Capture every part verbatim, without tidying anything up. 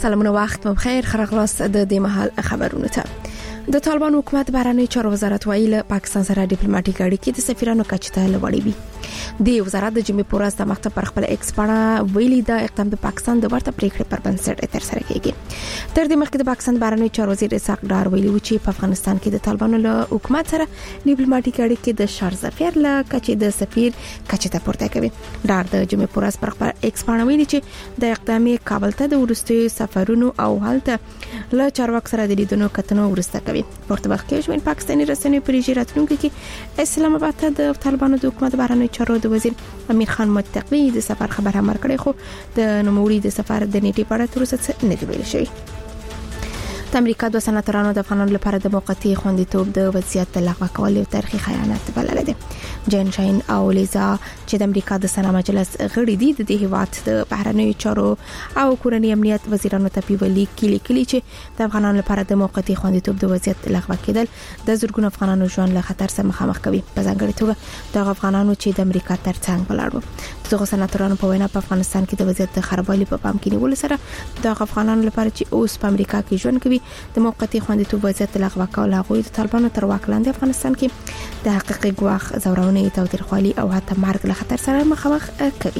سلامونه وخت بخیر خرغلاس د دې محل خبرونه ته د طالبان حکومت بهرنی چارو وزارت ویل پاکستان سره ډیپلوماټیک اړیکې د سفیرانو کچه ته لوړې وي. د وزارت د جمعې پر ورځ د مخته پر خپل ایکس باندې ویلي دا اقدام د پاکستان د ورته پریکړې پر بنسټ تر سره کیږي. تر دې مخکې د پاکستان بهرنی چارو وزیر اسحاق ډار ویلي و چې په افغانستان کې د طالبانو له حکومت سره ډیپلوماټیک اړیکې د شار ظفر له کچې د سفیر کچه ته پورته کوي. ډار د جمعې پر ورځ پر خپل ایکس باندې ویلي چې د اقدام کابل ته د ورستي سفرونو او حالت له چارواک سره د لیدونو کتنو ورسته کوي. پورته وخت کې شمن پاکستاني رسنۍ پریږي راتلونکي کې اسلام آباد ته د طالبانو د حکومت بهرنی چارو د وزیر امیر خان متقی د سفر خبر هم ورکړي خو د نوموړي د سفر د نیټې په اړه تر اوسه نه دی ویل شوی. د امریکا د سناتورانو د افغانانو لپاره د موقتی خوندیتوب د وضعیت لغوه کول یو تاریخي خیانت بلل دي. جین شاین او لیزا چې د امریکا د سنا مجلس غړي دي د دې هیواد د بهرنی چارو او کورنۍ امنیت وزیرانو ته پیولي کلی کلی چې د افغانانو لپاره د موقتی خوندیتوب د وضعیت لغوه کېدل د زورګونو افغانانو ژوند له خطر سره مخامخ کوي. په ځانګړي توګه د افغانانو چې د امریکا ترڅنګ ولاړ وو. دغه سناتورانو په وینا په افغانستان کې د وضعیت د خرابوالي په پام کې نیول سره د افغانانو لپاره چې اوس په امریکا کې ژوند کوي د موقتی خوندیتوب وضعیت لغوه کول هغه د طالبانو تر واک لاندې افغانستان کې د حقیقي ګواخ زورونه توترخوالي او حتی مرګ له خطر سره مخامخ کوي.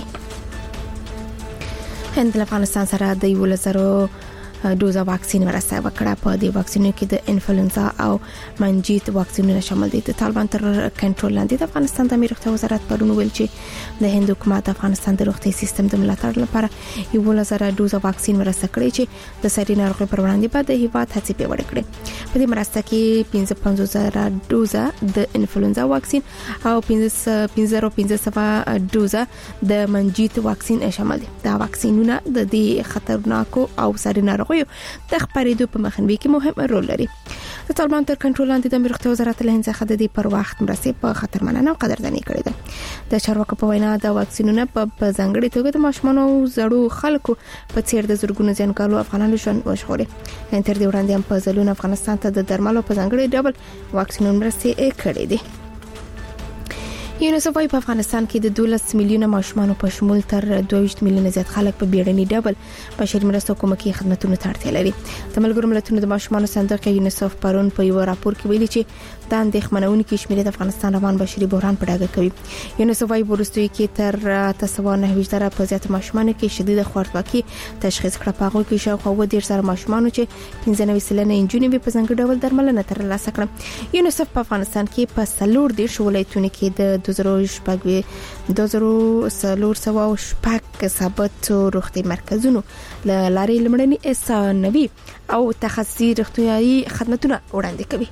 هند له افغانستان سره د یو لزرو دوزه واکسین ورسره وکړه. په دې واکسینو کې د انفلوئنزا او منجیت واکسینونه شامل دي. د طالبان تر کنټرول لاندې د افغانستان د امیر روغتیا وزارت پرون ویل چې د هند حکومت افغانستان د روغتي سیستم د ملاتړ لپاره یو لزر دوزه واکسین ورسره کړی چې د ساري ناروغي پر وړاندې به د هیواد هڅې پیاوړې کړي. په دې مرسته کې پنځه پنځه زره دوزه د انفلوئنزا واکسین او پنځه پنځه پنځه سوه دوزه د منجیت واکسین شامل دي. دا واکسینونه د دې خطرناکو او ساري ناروغي د خبرېدو په مخنیوي کې مهم رول لري. د طالبان تر کنټرول لاندې د امیر روغتیا وزارت له هند څخه د دې پر وخت مرستې په خطرمنانه او قدرداني کړې ده. د چارواکو په وینا د واکسینونو په ځانګړي توګه د ماشومان او زړو خلکو په څیر د زورګونو ځانګړو افغانانو ژوند وژغوري. تر دې وړاندې هم په ځلونو افغانستان ته د درملو په ځانګړي ډول واکسینونو مرستې کړې دي. یونیسف وايي په افغانستان کې د دولس میلیونه ماشومان په شمول تر دوه میلیونه زیات خلک په بیړني ډول بشري مرستو کومکي خدماتونو ته اړتیا لري. د ملګرو ملتونو د ماشومان صندوق یونیسف پرون په یو راپور کې ویلي چې د اندېښمنونکو شمېر د افغانستان روان بشري بحران په ډاګه کوي. یونیسف وايي ورستوي کې تر تسوا نه زره په زیات ماشومان کې شدید خوارځواکي تشخیص کړه. په هغه کې شاوخوا و ډیر سره ماشومان چې پنځه نوي سلنه انجونې په څنګه ډول درملنه ترلاسه کړه. یونیسف په افغانستان کې په سلور دي ولایتونو کې د دوه زره شپږ دوه زره سلور سوا شپږ ثابت روغتي مرکزونو لاري لمړني اسانوي او تخصصي روغتيایي خدماتونه وړاندې کوي.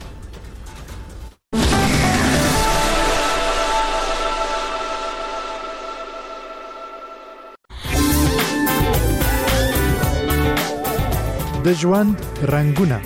د ژوند رنگونه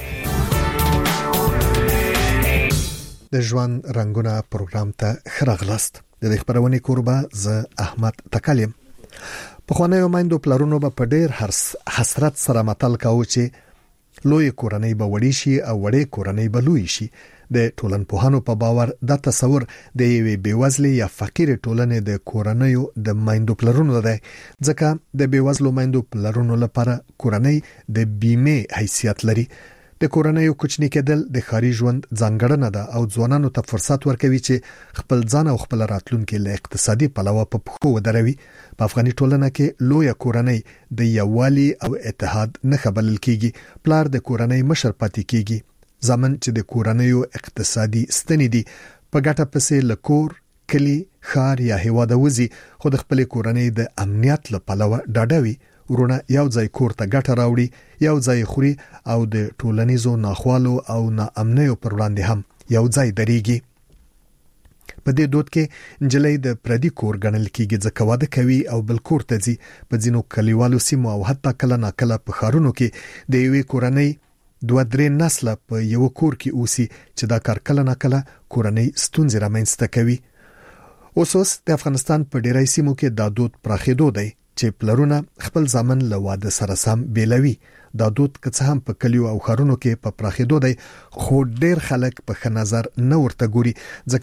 د ژوند رنگونه پروګرام ته خراغلاست. د خبرونه کوربه ز احمد تکلم. په خوانیو مایندو پلارونو په ډیر حسرت سره متل کاوه چې لوی کورنۍ به وړي شي او وړي کورنۍ به لوی شي. د ټولنپوهانو په باور دا تصور د یوې بیوزلې یا فقیر ټولنې د کورنۍ د مایندو پلارونو دی، ځکه د بیوزلو مایندو پلارونو لپاره کورنۍ د بیمه حیثیت لري. د کورنۍ کوچنی کېدل د خاري ژوند ځانګړنه ده او ځوانانو ته فرصت ورکوي چې خپل ځان او خپل راتلونکي له اقتصادي پلوه په پخو ودروي. په افغاني ټولنه کې لوی کورنۍ د یووالي او اتحاد نه خبرل کیږي. پلار د کورنۍ مشر پاتې کیږي. ځمن چې د کورنۍ اقتصادي ستنې دي په ګټه پسې لکور کلی خار یا هیواد وزي خو د خپل کورنۍ د امنیت له پلوه ډاډوي. ورونه یو ځای کور ته ګټه راوړي، یو ځای خوري او د ټولنیزو ناخوالو او ناامنیو پر وړاندې هم یو ځای درېږي. په دې دود کې انجلۍ د پردي کور ګڼل کېږي ځکه واده کوي او بل کور ته ځي. په ځینو کلیوالو سیمو او حتی کله ناکله په ښارونو کې د یوې کورنۍ دوه درې نسله په یو کور کې اوسي چې دا کار کله ناکله کورنۍ ستونزې رامنځته کوي. اوس د افغانستان په ډیری سیمو کې دا دود پراخېدو دی چې پلرونه خپل ځامن له واده سره سم بیلوي. دا دود که څه هم په کلیو او ښارونو کې په پراخېدو دی، خو ډیر خلک په ښه نظر نه ورته ګوري ځکه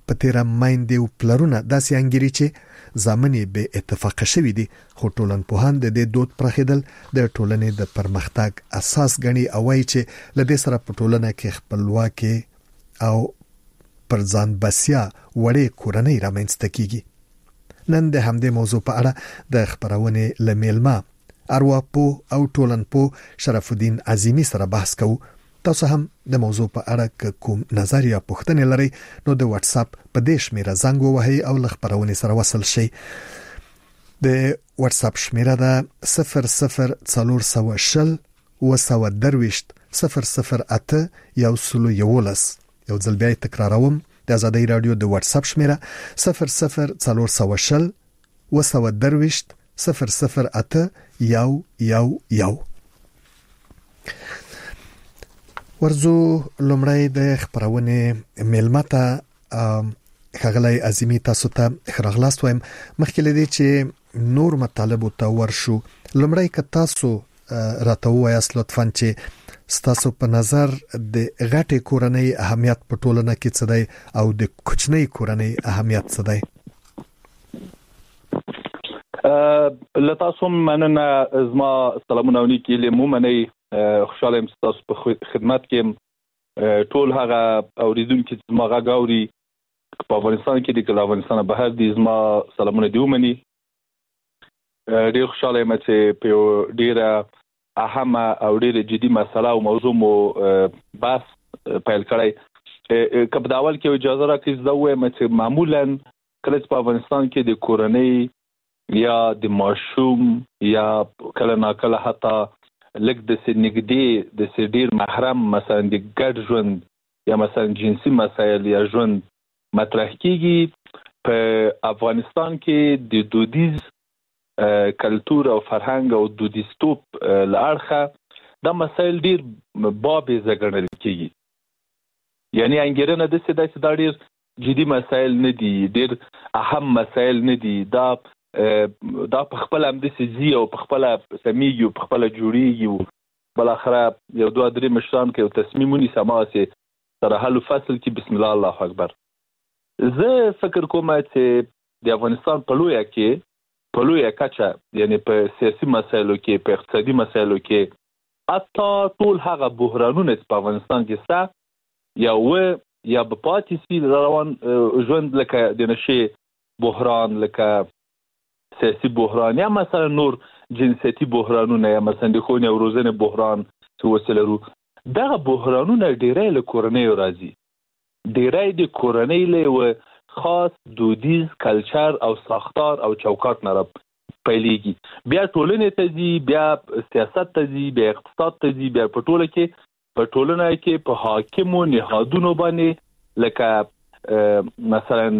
په تیر مایندې او پلرونه داسې انګری چې ځامنې به اتفاق شوي دي، خو ټولنپوهان د دې دود پرخیدل د ټولنې د پرمختګ اساس غني او وایي چې لدې سره په ټولنه کې خپلواکي او پر ځان بسیا وړې کورنۍ رامنځته کیږي. نن د همدې موضوع په اړه د خبرونې لمیلما ارواپو او ټولنپوه شرف الدین عظیمی سره بحث کوو. تاسو هم د موضوع په اړه کوم نظر یا پوښتنه لرئ نو د واتس اپ په دې شمیره زنګ ووهئ او له خبرونې سره وصل شئ. د واتس اپ شمیره ده صفر صفر څلور سوه شل اوه سوه درویشت صفر صفر اته یو سلو یولس. یو ځل بیا تکراروم، د آزادۍ رادیو د واتس اپ شمیره صفر صفر څلور سوه شل اوه سوه درویشت صفر صفر اته یو یو یو. ورزو لومړی د خبرونې میلمته ښاغلی عظیمی تاسو ته ښه وایم. مخکې له دې چې نور مطالبو ته ورشو، لومړی که تاسو راته ووایاست لطفاً چې ستاسو په نظر د غټې کورنۍ اهمیت په ټولنه کې څه دی او د کوچنۍ کورنۍ اهمیت څه دی؟ لتاسو مننه، زما سلامونه ونیکی لیمومنی، خوشاله یم تاسو په خدمت کې ټول هغه اوریدونکو چې زما غږ اوري په افغانستان کې دي که افغانستان بهر دي، زما سلامونه دی ومني. ډیر خوشاله یم چې په ډیره اهمه او ډیره جدي مسله او موضوع مو بحث پیل کړی. که په اول کې اجازه راکړئ زه وایم چې معمولا کله چې په افغانستان کې د کورنۍ یا د ماشوم یا کله ناکله حتی لږ د سنګدي د سډیر محرم مثلا د ګډ ژوند یا مثلا جنسي مسایل یا ژوند مطرح کیږي، په افغانستان کې د دودیز کلتور او فرهنګ او دودیستوب لارخه دا مسایل ډیر بابي زګړل کیږي. یعنی انګیرنه د څه د دا ډیر جدي مسایل نه دي، ډیر اهم مسایل نه دي، دا دا په خپل هم د سيزي او په خپل سميږي او په خپل جوړيږي. بل اخره یو دوه درې مشران کې تصمیمونی سماسي سره حل فصل کې بسم الله الله اکبر. زه فکر کوم چې د افغانستان په لویه کې په لویه کچه، یعنی په سیاسي مسایلو کې، په اقتصادي مسایلو کې، حتی ټول هغه بحرانونه چې په افغانستان کې ستا یا و یا په پاتې سي روان ژوند، لکه د نشي بحران، لکه سیاسي بحران، یا مثلا نور جنسيتي بحرانونه، یا مثلا د خونې او روزنې بحران څه وسلرو، دغه بحرانونه ډیرې له کورنۍ راځي، ډیرې د کورنۍ له خاص دودیز کلچر او ساختار او چوکاټ نه پیلېږي، بیا ټولنې ته ځي، بیا سیاست ته ځي، بیا اقتصاد ته ځي، بیا په ټوله کې په ټولنه کې په حاکمو نهادونو باندې لکه مثلا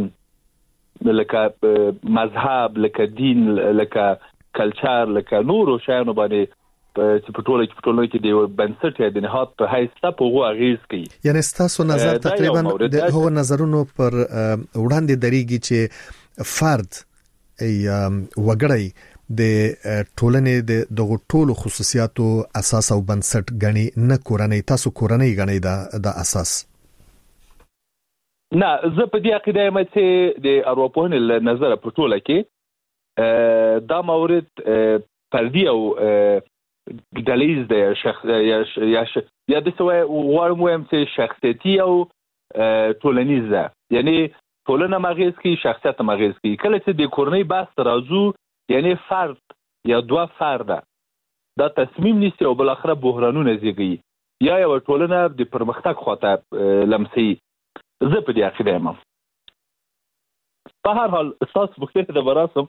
لکه مذهب، لکه دین، لکه کلچر، لکه نورو شیانو باندې چې په ټوله کې په ټولنه کې د بنسټ یا د نهاد په حیث ته په هغو اغیز کوي. یعنی ستاسو نظر تقریبا د هغو نظرونو پر وړاندې درېږي چې فرد یا وګړی د ټولنې د دغه ټولو خصوصیاتو اساس او بنسټ غني، نه کورنۍ. تاسو کورنۍ غني دا د اساس؟ نه، زه په دې عقیده یم چې د ارواپوهنې له نظره په ټوله کې دا مورد فردي او ډلیز دی، شخص یا یا د څه وایي وایم چې شخصیتي او ټولنیز ده، یعنی ټولنه مغیز کی، شخصیت مغیز کی. کله چې د کورنۍ بحث راځو، یعنی فرد یا دوه فرد دا تصمیم نیسي او بل اخره بحرانونه زیږي یا یو ټولنه د پرمختګ خواته لمسي. زه په دې عقیده یم. په هر حال اساس بوختې د براسم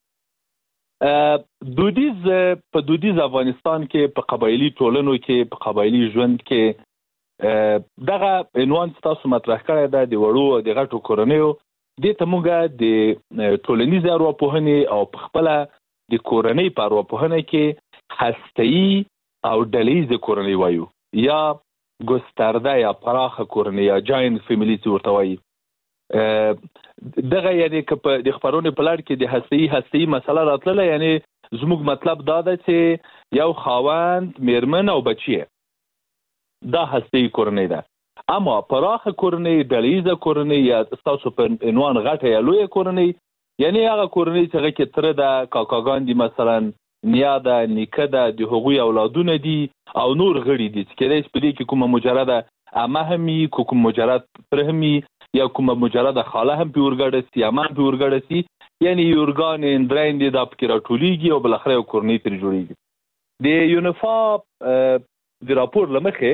دودیز په دودیز افغانستان کې په قبایلی ټولنو کې په قبایلی ژوند کې دغه عنوان تاسو مطرح کړی دا د وړو او د غټو کورنیو د تموګه د ټولنیز ارواپوهنې او په خپل د کورنۍ په ارواپوهنه کې هسته‌ای او ډلیز کورنۍ وایو، یا ګسترده یا پراخه کورنۍ یا جاینټ فیملی څه ورته وایي. دغه یعنی که په د خبرونې په لړ کې د هسته‌ای هسته‌ای مسله راتلله، یعنی زموږ مطلب دا ده چې یو خاوند، میرمن او بچی دا هسته‌ای کورنۍ ده. اما پراخه کورنۍ ډلهیزه کورنۍ یا تاسو په عنوان غټه یا لویه کورنۍ یعنی هغه کورنۍ چې هغه کې تر د کاکاګان دي مثلا نیا ده نیکه ده د هغوی اولادونه دي او نور غړي دي چې کله په دې کې کومه مجرده امه همي کوم مجرد پرهمي یا کومه مجرده خاله هم پیورګړ سي امه پیورګړ سي یعنی یورګان اندراین دي د فکر ټولېږي او بل اخر یو کورنۍ تر جوړیږي د یونیفا د راپور لمخه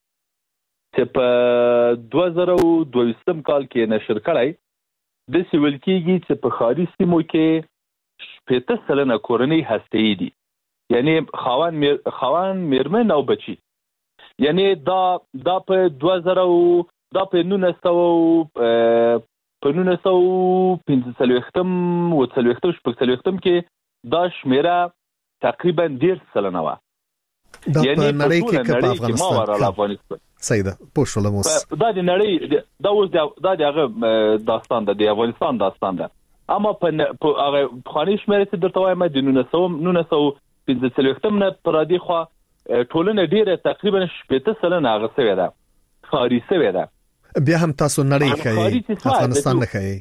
چې په دوه زره دوه ویشتم کال کې نشر کړای د سیول کېږي چې په خاري سیمو کې شپږ سلنه کورنۍ هسته‌ای دي یعنی خاوان میر خاوان میرمن او بچي یعنی دا دا په دوه زره دا په نولس سوه په نولس سوه پنځه څلوېښتم او څلوېښتم شپږ څلوېښتم کې دا شمیره تقریبا ډېر سلنه وه دا په نړۍ کې په افغانستان سیده پوښتلموس دا د نړۍ دا اوس دا د هغه داستان ده د افغانستان داستان ده اما په هغه خاني شمیره چې درته وایم د نولس سوه نولس سوه پنځه څلوېښتم نه پر دې خوا ټولنه ډیره تقریبا شپږ سلنه هغه سوي ده خاري سوي ده بیا هم تاسو نړۍ ښایي افغانستان نه ښایي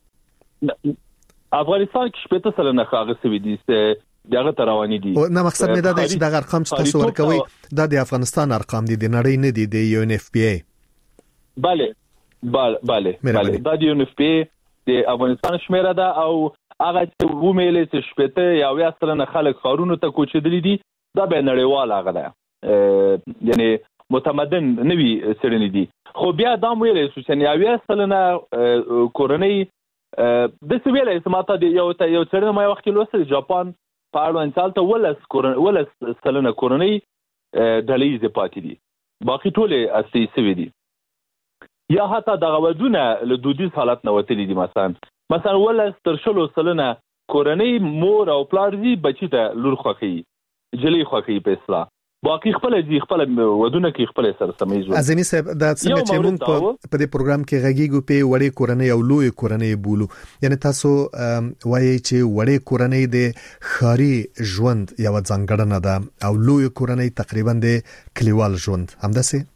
افغانستان کې شپږ سلنه هغه سوي دي چې دغه تروانی دي نه مقصد مې دا دی چې د ارقام چې تاسو ورکوي دا د افغانستان ارقام دي د نړۍ نه دي د یو ان اف پی ای bale bale bale دا د یو ان اف پی ای د افغانستان شمیره ده او هغه چې ومېلې چې شپږ یا ویا سلنه خلک خارونو ته کوچېدلي دي دا به نړیوال هغه ده یعنی متمدن نوي سړنی دي خو بیا دا ویلې چې یا ویا سلنه کورنۍ د څه ویلې سماته دی یو یو څرنه ما وخت لوسه جاپان په اړه انسالته ولس کورن ولس سلنه کورنۍ ډلېز پاتې دي باقي ټوله اصلي سوي دي یا حتی د غوډونه له دودیز حالت نه وتلي دي مثلا مثلا ولس تر شلو سلنه کورنۍ مور او پلارزي بچی ته لور خوخي جلی خوخي په اصطلاح باقي خپل دي خپل ودونه کې خپل سره سمېږي اعظمي صاحب دا څنګه چې موږ په دې پروګرام کې غږیږو په وړې کورنۍ او لوی کورنۍ بولو یعنی تاسو وایي چې وړې کورنۍ د خاري ژوند یو ځانګړنه ده او لوی کورنۍ تقریبا د کلیوال ژوند همداسې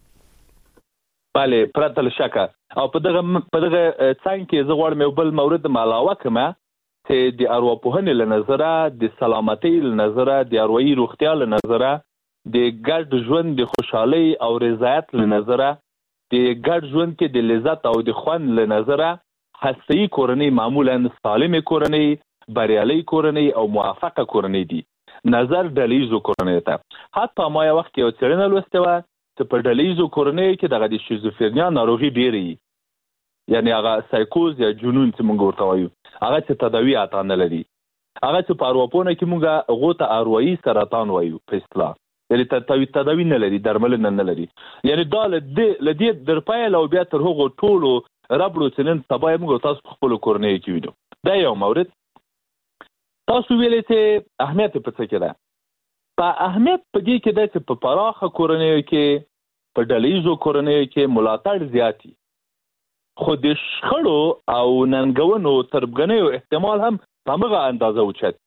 bale پرته شکه او په دغه په دغه څنګه کې زه غواړم یو بل مورد علاوه کما چې د ارواپوهنې له نظره د سلامتۍ له نظره د اروایي روغتیا له نظره د ګډ ژوند د خوشحالي او رضایت له نظره د ګډ ژوند کې د لذت او د خوند له نظره هسته‌ای کورنۍ معمولا سالمه کورنۍ بریالي کورنۍ او موافقه کورنۍ دي نظر ډلېزو کورنۍ ته حتی ما یو وخت یو څرنه لوسته و چې په ډلېزو کورنۍ کې دغه د شیزوفرنیا ناروغي ډېری یعنی هغه سایکوز یا جنون چې موږ ورته وایو هغه چې تداوی اته نه لري هغه چې په اروپونه کې موږ غوته اروایي سرطان وایو په اصطلاح یعنی تداوی تداوی نه لري درمل نه لري یعنی دا له دې درپایل او بیا تر هغه ټولو ربړو چې نن سبا موږ تاسو خپل کورنۍ کې وینو دا یو مورد تاسو ویلې چې اهمیت په څه کې ده په اهمیت په دې کې ده چې په پراخه کورنۍ کې په ډلېزو کورنۍ کې ملاتړ زیاتی خو د شخړو او ننګونو تربګنیو احتمال هم په هغه اندازه اوچت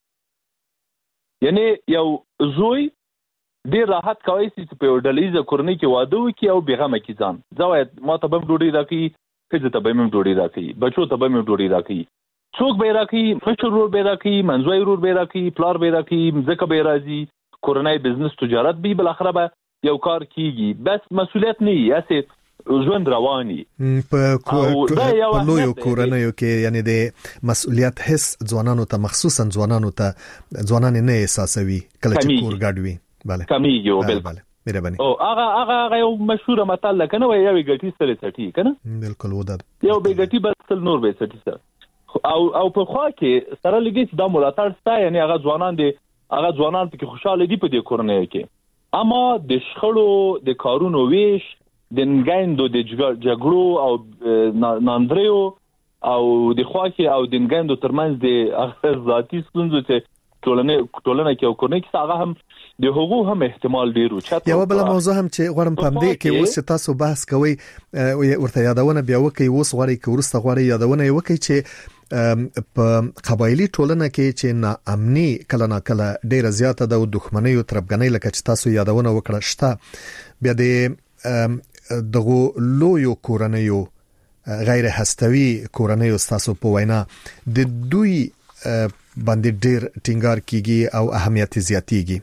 یعنی یو زوی ډیر راحت کوي چې په ډلېزه کورنۍ کې واده وکړي او بیغمه کې ځان ځوای ما ته به ډوډۍ راکړي چې ته به مې ډوډۍ راکړي بچو ته به مې ډوډۍ راکړي څوک به راکړي مشر ورور به راکړي منځوي ورور به راکړي پلار به راکړي ځکه به راځي کورنۍ بزنس تجارت به بل اخره به یو کار کیږي بس مسؤلیت نه یې ژوند رواني په لوی کورنۍ کې یعنی د مسؤلیت حس ځوانانو ته مخصوصا ځوانانو ته ځوانان نه احساسوي کله چې کور ګډوي bale کمیږي او بالکل مهرباني او هغه هغه یو مشهور متل کنه وای یو ګټي سره سټي کنه بالکل ودا یو به ګټي بس نور به سټي سره او او په خوا کې سره لګي د ملاتړ ستا یعنی هغه ځوانان دي هغه ځوانان چې خوشاله دي په دې کورنۍ کې اما د شخړو د کارونو ویش د نګاندو د جګړو او ناندریو او د خوا کې او د نګاندو ترمنځ د ذاتی ستونزو چې ټولنه ټولنه کې او کورنۍ کې هغه هم د حقوق هم احتمال ډیر اوچت یو بل موضوع هم چې غواړم په دې کې اوس تاسو بحث کوئ ورته یادونه بیا وکي اوس غواړي چې ورسته غواړي یادونه وکي چې په قبایلی ټولنه کې چې ناامني کله نه کله ډیره زیاته ده او دښمنۍ او تربګنۍ لکه چې تاسو یادونه وکړه شته بیا د دغه لویو کورنیو غیر هستوي کورنیو تاسو په وینا د دوی باندې ډیر ټینګار کیږي او اهمیت زیاتیږي؟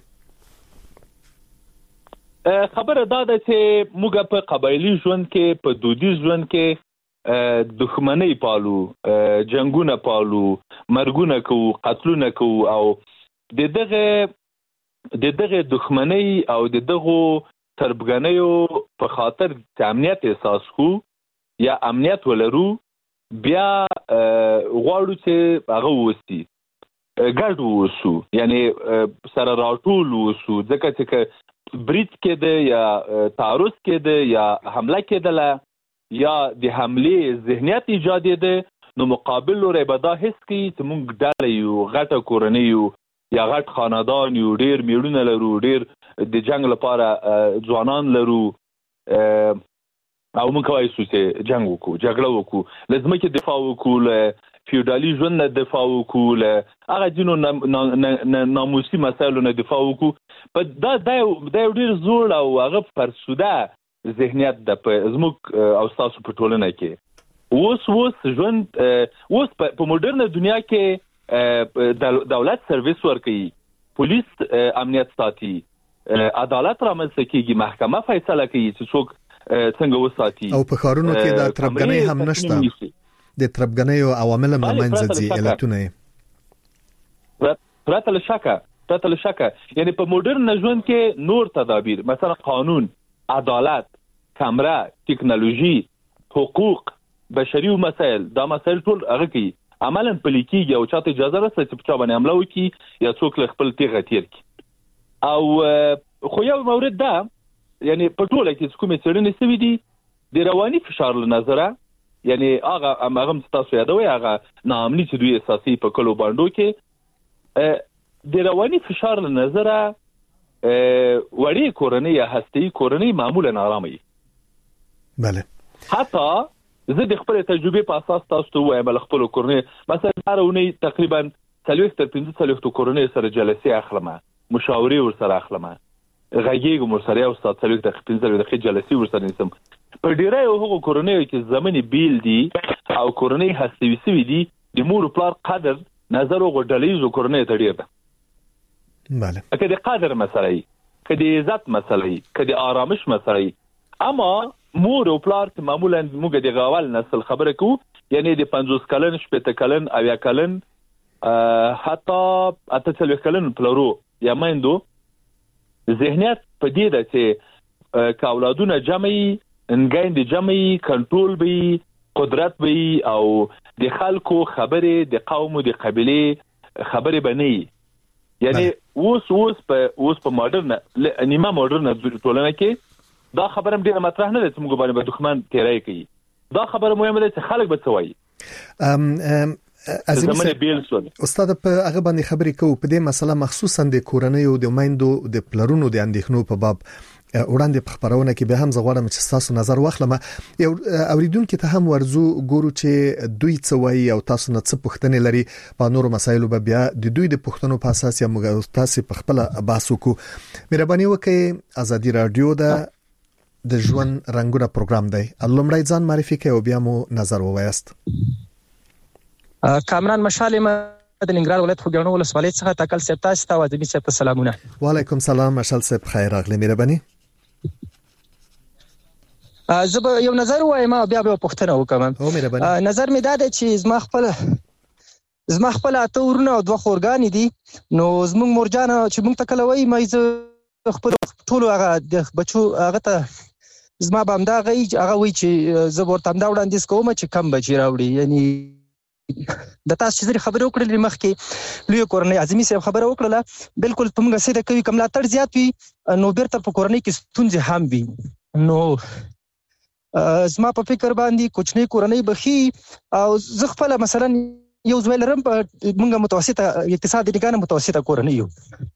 خبره دا ده چې موږ په قبایلی ژوند کې په دودیز ژوند کې دښمنۍ پالو، جنگونه پالو، مرګونه کوو، قتلونه کوو او د دغه د دغه دښمنۍ او د دغه تربګنیو په خاطر چې امنیت احساس کو یا امنیت ولرو بیا غواړو چې هغه وسی ګډ ووسو، یعنی سره راټول ووسو، ځکه چې برید کېده یا تعرض کېده یا حمله کېدله یا د حملې ذهنیت ایجادېده، نو مقابل لوري به دا حس کوي چې موږ ډله یو، غټه کورنۍ یو یا غټ خاندان یو، ډېر میړونه لرو، ډېر د جنگ لپاره ځوانان لرو او موږ کولی شو چې جنگ وکړو، جګړه وکړو، له ځمکې دفاع وکړو، له فیوډالي ژوند نه دفاع وکړو، له هغه ځینو ناموسي مسایلو نه دفاع وکړو. دا دا یو ډېر زوړ او هغه فرسوده ذهنیت ده په زموږ او ستاسو په ټولنه کې. اوس اوس ژوند اوس په موډرنه دنیا کې دولت سرویس ورکوي، پولیس امنیت ساتي، عدالت رامنځته کیږي، محکمه فیصله کوي چې څوک څنګه وساتي، او په ښارونو کې د تربګنۍ هم نشته، د تربګنۍ عوامل هم منځ ځي علتونه پرته له شکه پرته له شکه یعنی په موډرن ژوند کې نور تدابیر، مثلا قانون، عدالت، کمره، ټکنالوژي، حقوق، بشري مسائل، دا مسائل ټول هغه کوي عملاً پلي کېږي او چاته اجازه رسي چې په چا باندې حمله وکړي یا څوک له خپل تیغه تیر کړي. او خو یو مورد ده، یعنی په ټوله کې چې کومې څېړنې شوي دي د رواني فشار له نظره، یعنی هغه هغه تاسو یادوي هغه ناامني چې دوی اساسي په کلو باندو کې د رواني فشار له نظره وړي کورنۍ یا هستي کورنۍ معمولا آرامه وي. بله، حتی زه د خپل تجربې په اساس تاسو ته وایم، بل خپل کورنۍ مثلا هر ونی تقریبا څلوېښت تر پنځه څلوېښت کورنۍ سره جلسې اخلم، مشاورې ورسره اخلم، غږیږم ورسره او ستاسو څلوېښت دقیقې پنځه دقیقې جلسې ورسره نیسم. په ډیری هغو کورنیو کې زمنې بیل دي او کورنۍ هستوي سوي دي، د مور و پلار قدر نظر هغو ډلهییزو کورنیو ته ډېر ده. بله، که د قدر مسله وي، که د عزت مسله وي، که د آرامش مسله وي، اما مور او پلار چې معمولا موږ د اول نسل خبره کوو، یعنی د پنځوس کلن، شپېته کلن، اویا کلن، حتی اته څلوېښت کلن پلارو یا میندو ذهنیت په دې ده چې که اولادونه جمع وي، انګیندې جمع وي، کنټرول به وي، قدرت به وي او د خلکو خبرې د قوم او د قبیلې خبرې به نه وي. یعنی اوس اوس په اوس په ماډرن نیمه ماډرن ټولنه کې دا خبره هم ډېره مطرح نه ده چې موږ باندې به دښمن تیری کوي. دا خبره مهمه ده چې خلک به څه وایي. عظیم استاد، په هغه باندې خبرې کوو په دې مسله، مخصوصا د کورنۍ او د میندو د پلرونو د اندېښنو په باب وړاندې په خبرونه کې به هم زغواړم چې تاسو نظر واخلم. یو اوریدونکو ته هم ورزو ګورو چې دوی څه وایي او تاسو نه څه پوښتنې لري په نورو مسایلو به بیا د دوی د پوښتنو په اساس یا موږ تاسو په خپل بحث وکړو. مهرباني وکړئ، ازادي رادیو د د ژوند رنگونه پروګرام دی، لومړی ځان معرفي کړئ او بیا مو نظر ووایاست. کامران مشال ما د ننګرهار ولایت خوګانو ولسوالۍ څخه تکل صاحب تاسو ته وادي صاحب ته سلامونه. وعلیکم سلام مشال صاحب، خیر راغلی. مهرباني. زه به یو نظر وایم بیا به پوښتنه وکم. نظر مې دا دی چې زما خپل زما خپل اته ورونه او دوه خورګانې دي، نو زموږ مورجانه چې موږ ته کله وایي مې زه خپل ټولو هغه د بچو هغه ته زما به همدا هغه هغه وایي چې زه به ورته همدا وړاندیز کوم چې کم بچي راوړي. یعنی د تاسو چې خبرې وکړلې مخکې لوی کورنۍ اعظمي صاحب خبره وکړله، بالکل په موږ سره کوي کوم ملاتړ زیات وي نو بیرته په کورنۍ کې ستونزې هم وي. نو زما په فکر باندې کوچنۍ کورنۍ بخي او زه خپل مثلا یو زوی لرم، په موږ متوسطه اقتصادي نگاه متوسطه کورنۍ یو.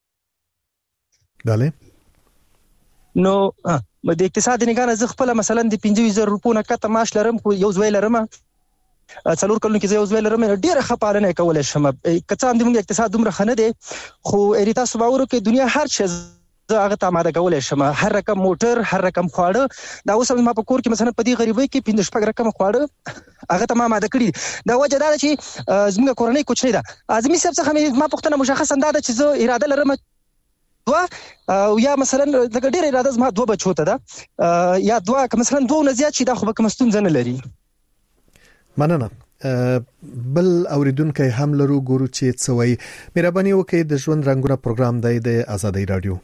بله، نو د اقتصادي نگاه زه خپل مثلا د پنځه زره روپو نه کته معاش لرم، خو یو زوی لرم، څلور کلونو کې زه یو زوی لرم، ډېره ښه پالنه یې کولی شم. که څه هم د موږ اقتصاد دومره ښه نه دی، خو تاسو باور وکړئ دنیا هر شی زه هغه ته آماده کولای شم. هر رقم موټر، هر رقم خواړه، دا اوس ما په کور کې مثلا په دې غریبۍ کې پنځه شپږ رقم خواړه هغه ته ما آماده کړي. دا وجه دا ده چې زموږ کورنۍ کوچنۍ ده. اعظمي صاحب څخه ما پوښتنه مشخصا دا ده چې زه اراده لرم دوه او یا مثلا لکه ډېر اراده زما دوه بچو ته ده یا دوه که مثلا دوه نه زیات شي دا خو به کوم ستونزه نه لري. مننه. بل اوریدونکو هم لرو ګورو چې څه وایي. مهرباني وکړئ د ژوند رنگونه پروګرام دی د آزادۍ رادیو.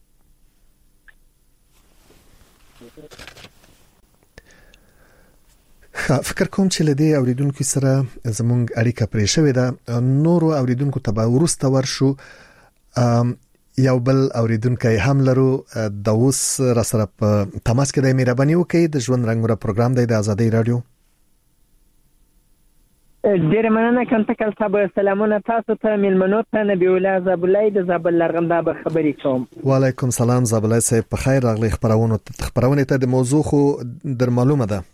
فکر کوم چې لدې اوریدونکو سره زموږ اړیکه پرې شوې ده. نورو اوریدونکو ته به ورسته ورشو. یو بل اوریدونکو هم لرو د اوس را سره په تماس کې دی. مهرباني وکړئ د ژوند رنگونه پروګرام دی د آزادۍ رادیو. ډیر مننه کوم تکل صاحب. سلامونه تاسو ته ملمنو ته نبی الله زابلای د زابل لرغنده به خبرې کوم. وعلیکم سلام زابلای صاحب، په خیر راغلی. خبرونه خبرونه ته د موضوع خو در معلومه ده.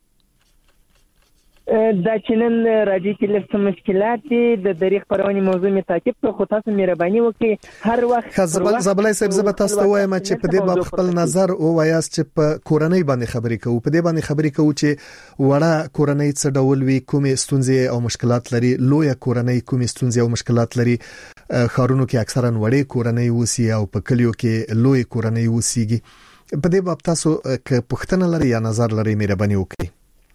دا چنن راځي چې لږ مشکلات دي د دریغ پرونی موضوع می تعقیب ته خو تاسو مهرباني وکړئ هر وخت. زبل زبلای صاحب زه به تاسو ته وایم چې په دې باب خپل نظر او وایاست چې په کورنۍ باندې خبرې کوو. په دې باندې خبرې کوو چې وړه کورنۍ څه ډول وي، کومې ستونزې او مشکلات لري، لویه کورنۍ کومې ستونزې او مشکلات لري. خارونو کې اکثرا وړې کورنۍ وسی او په کلیو کې لوی کورنۍ وسیږي. په دې باب تاسو که پوښتنه لري یا نظر لري مهرباني وکړئ.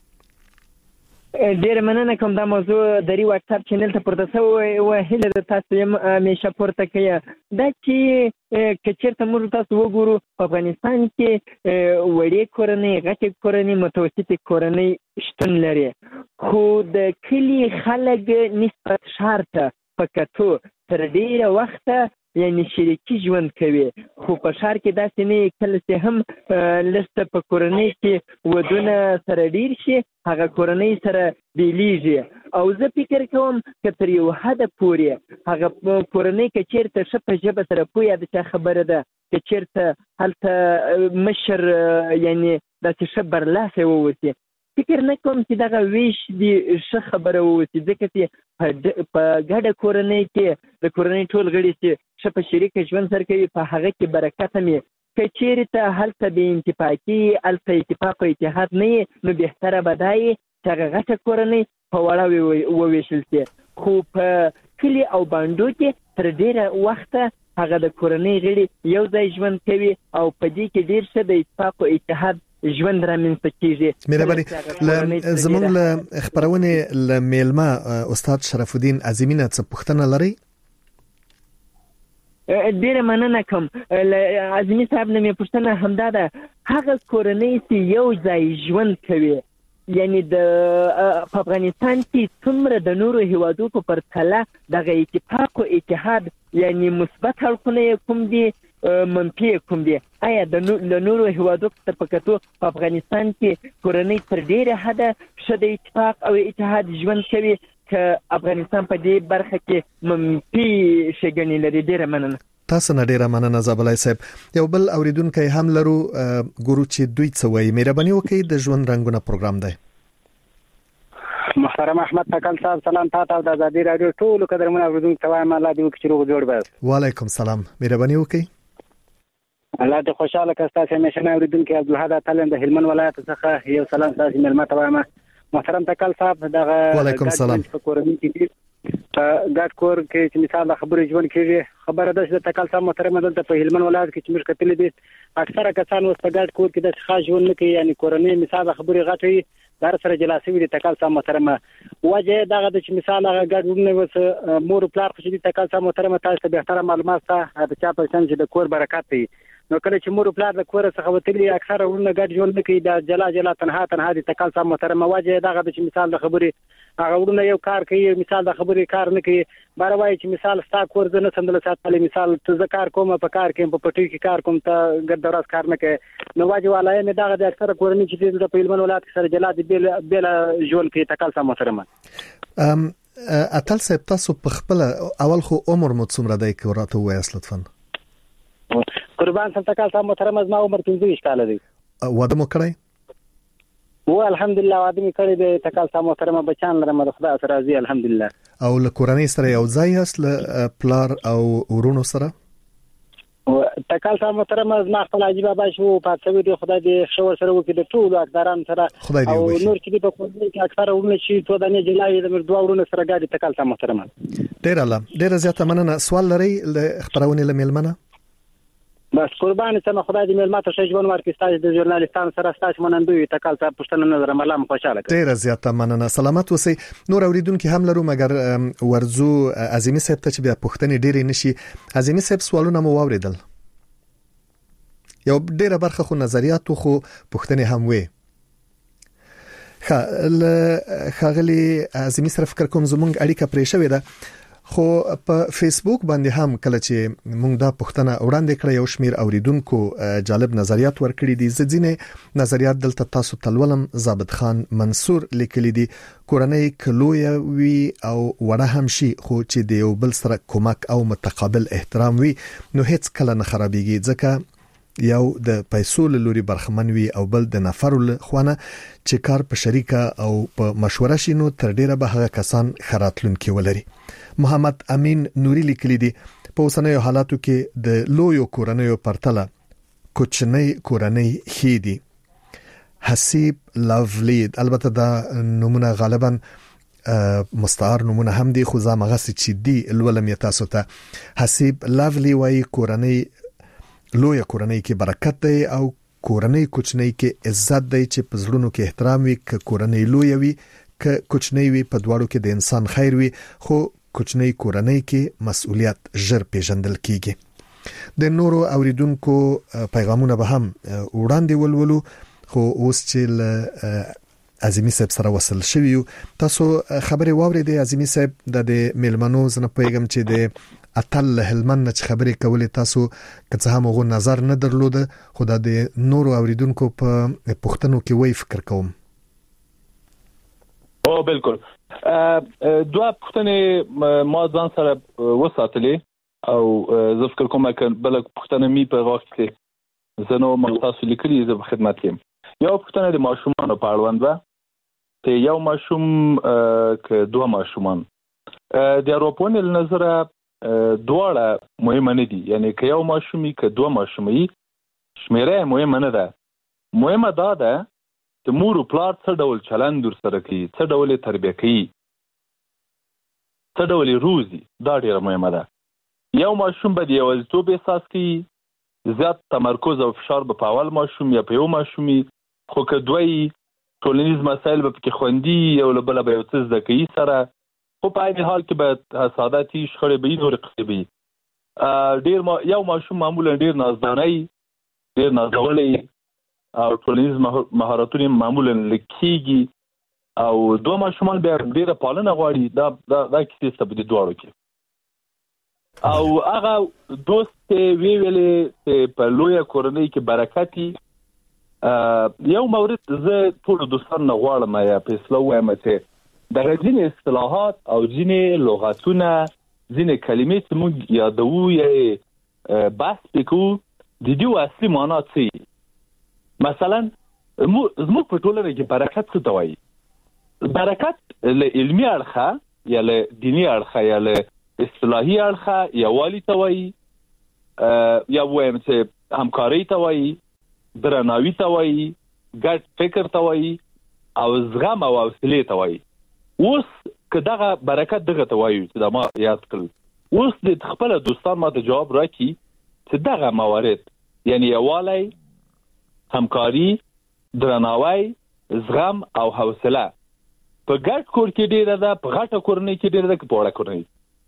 ډیر مننه کوم. دا موضوع دری واتس اپ چینل ته پورته شوی او هله د تاسو یم همیشه پورته کړئ. دا چې کچېرته موږ تاسو وګورو په افغانستان کې وړې کورنۍ، غټې کورنۍ، متوسطې کورنۍ شتون لري، خو د کلی خلک نسبت ښار ته په کتو تر ډیره وخته یعنی شریکي ژوند کوي. خو په ښار کې داسې نه کله چې هم لسته په کورنۍ کې ودونه سره ډیر شي هغه کورنۍ سره بیلیږي. او زه فکر کوم چې تر یو حده پورې هغه کورنۍ کې چیرته ښه په ژبه سره پوهه د چا خبره ده چې چیرته هلته مشر یعنی داسې ښه برلاسه ووسي. فکر نه کوم چې دغه ویش دی ښه خبره ووسي، ځکه چې په ګډه کورنۍ کې د کورنۍ ټول غړي چې ښه په شریکه ژوند سره کوي په هغه کې برکت هم وي. که چیرته هلته بې اتفاقي، هلته اتفاق او اتحاد نه وي، نو بهتره به دا وي چې هغه غټه کورنۍ په وړه وویشل شي. خو په کلي او بانډو کې تر ډیره وخته هغه د کورنۍ غړي یو ځای ژوند کوي او په دې کې ډیر څه د اتفاق او اتحاد ژوند رامنځته کیږي. مهرباني زموږ له خبرونه له میلمه استاد شرف الدین عظیمینه څه پوښتنه لري؟ ډیره مننه کوم. عظیمی صاحب نه مې پوښتنه همدا ده، هغه کورنۍ چې یو ځای ژوند کوي یعنی د په افغانستان کې څومره د نورو هیوادو په پرتله دغه اتفاق او اتحاد یعنی مثبت اړخونه کوم دي منفي کوم دي؟ آیا د نورو هیوادو په کتو په افغانستان کې کورنۍ تر ډیره حده ښه د اتفاق او اتحاد ژوند کوي که افغانستان په دې برخه کې منفي شګنې لري؟ ډیره مننه. تاسو نه ډیره مننه زابلای صاحب. یو بل اوریدونکو هم لرو ګورو چې دوی څه وایي. مهرباني وکړئ د ژوند رنگونه پروګرام دی. محترم احمد تکل صاحب سلام تاسو د آزادۍ رادیو ټول قدرمن اوریدونکو ته وایم الله دې وکړي چې روغ جوړ بس. وعلیکم سلام. مهرباني وکړئ. الله دې خوشاله کړه. تاسو همیشه اوریدونکو عبدالحد تعلم د هلمند ولایت څخه یو سلام تاسو ملمه ته وایم. محترم تکل صاحب دغه وعلیکم سلام. ګډ کور کې چې مثال خبرې ژوند کېږي خبره ده چې تکل صاحب محترم دلته په هلمند ولایت کې چې موږ کتلې دي اکثره کسان اوس په ګډ کور کې د ښه ژوند نه کوي، یعنی کورنۍ مثال خبرې غټوي در سره جلاسي وي. تکل صاحب محترم وجه دغه د چې مثال هغه ګډ ورنه وس مور پلار خو چې تکل صاحب محترم تاسو ته به احترام معلومات ته د چا په شان چې د کور برکت دی. نو کله چې مور پلار د کور څخه وتلی اکثره ورنه ګډ ژوند نه کوي، د جلا جلا تنها تنها د تکل صاحب محترم وجه دغه د چې مثال د خبرې هغه ورنه یو کار کوي، مثال د خبرې کار نه کوي. بار وایي چې مثال ستا کور زنه سندل ساتلې، مثال ته ز کار کوم په کار کې په پټي کې کار کوم ته ګډ دراز کار نه کوي. نو واجب والای نه دغه د اکثره کورنۍ چې د پیلمن ولایت سره جلا د بیل بیل ژوند کې تکل صاحب محترم. ام اتل صاحب تاسو په خپل اول خو عمر مو څومره دی که ورته وایاست لطفا؟ قربان سم تکل صاحب محترم از ما عمر پنځه کال دی. واده مو کړی؟ و الحمدلله واده مې کړی دی. تکل صاحب محترم بچان لرم د خدای سره راضي الحمدلله. او له کورنۍ سره یو ځای یاست له پلار او ورونو سره؟ تکال صاحب محترم از ما خپل عجیب بابا شو پاتوي دی خدای دې شو سره وکړي د ټولو اکثران سره او نور چې په کومه کې اکثر ورونه شي ته د نه جلای د دوه ورونه سره ګاډي تکال صاحب محترم ډیر الله ډیر زیاته مننه. سوال لري ل خبرونه لملمنه بس قربان سم خدای دې ملمات شه ژوند ورکړي ستاسو د ژورنالیستانو سره ستاسو منندوی تکال صاحب پښتنه نظر ملام خوشاله کړ. ډیر زیاته مننه. سلامت اوسئ. نور اوریدونکو هم لرو مګر ورزو عظیمی صاحب ته چې بیا پښتنې ډیرې نشي. عظیمی صاحب سوالونه مو واوریدل. یو ډیره برخه خو نظریات خو پښتنې هم وي. خا خاغلی عظیمی سره فکر کوم زمونږ اړیکه پرې شوې ده خو په فیسبوک باندې هم کله چې موږ دا پښتنه وړاندې کړې یو شمیر اوریدونکو جالب نظریات ورکړي دي. ځینې نظریات دلته تاسو تلولم. ضابط خان منصور لیکلي دي کورنۍ کلوې وی او وړه هم شي خو چې د یو بل سره کومک او متقابل احترام وي نو هیڅ کله نه خرابېږي ځکه یو د پیسو لوري برخمن وي او بل د نفر له خوانه چې کار په شریکه او په مشوره شینو تر ډیره به هغه کسان خراتلونکي ولري. محمد امین نوري لیکلي دي په اوسنیو حالاتو کې د لویو کورنیو پرتله کوچنۍ کورنۍ هېدي. حسیب لولی البته دا نمونه غالبا مستعار نمونه هم دي خو زما غسی چې دی الولم تاسو ته. حسیب لولی وای کورنۍ لویه کورنۍ کې برکت دی او کورنۍ کوچنۍ کې عزت دی چې په زړونو کې احترام وي. ک کورنۍ لویه وي ک کوچنۍ وي په دواړو کې د انسان خیر وي خو کوچنۍ کورنۍ کې مسؤلیت ژر پیژندل کیږي. د نورو اوریدونکو پیغامونه به هم وړاندې ولولو خو اوس چې عظیمی صاحب سره وصل شوی تاسو خبري واورئ. عظیمی صاحب د میلمنو زنه پیغام چې د اتل هلمند چې خبرې کولې تاسو که څه هم غو نظر نه درلوده خو د نورو اوریدونکو په پښتنو کې وای فکر کوم. او بالکل دوه پښتنې ما ځان سره وساتلې او زه فکر کوم چې بل پښتنه می په وخت کې زنو مختص لیکلي زه خدمت کوم. یو پښتنه د ماشومان په اړوند و ته یو ماشوم ک دوه ماشومان د اروپون نظر دواړه مهمه نه دي. یعنی که یو ماشومي که دوه ماشومي شمیره مهمه نه ده. مهمه دا ده چې مور او پلار څه ډول چلند ورسره کوي څه ډول تربیه کوي څه ډول روزي دا ډیره مهمه ده. یو ماشوم به د یوازیتوب احساس کوي زیات تمرکز او فشار به په اول ماشوم یا په یو ماشومي خو که دوی ټولنیز مسایل به پکې خوندي یو له بله به یو څه زده کوي سره خو په این حال کې به حسادتي شخړې به نور قصبي ډیر ما یو ماشوم معمولا ډیر نازداني ډیر نازولي او ټولنیز مهارتونه معمولا لکېږي او دوه ماشومان به ډیره پالنه غواړي دا دا د کیسې سبب دي دواړو کې او هغه دوست وی ویلې په لویه کورنۍ کې برکتي یو مورد زه ټول دوستان نه غواړم یا فیصله وایم چې د ځینې اصطلاحات او ځینې لغتونه ځینې کلمې چې موږ یادوو یا بحث وکړو د دې اصلي معنا څه مثلا زموږ په ټولنه کې برکت څه ته وایي. برکت له علمي اړخه یا له دیني اړخه یا له اصطلاحي اړخه یووالي ته وایي یا وایم چې همکاري ته وایي درناوي ته وایي ګډ فکر ته وایي او زغم او حوصله ته وایي. اوس که دغه برکت دغه ته وایو چې دا ما یاد کړل اوس د خپل دوستان ماته جواب راکړي چې دغه موارد یعنی یووالی همکاري درناوی زغم او حوصله په ګډ کور کې ډیره ده په غټه کورنۍ کې ډیره ده په وړه کورنۍ.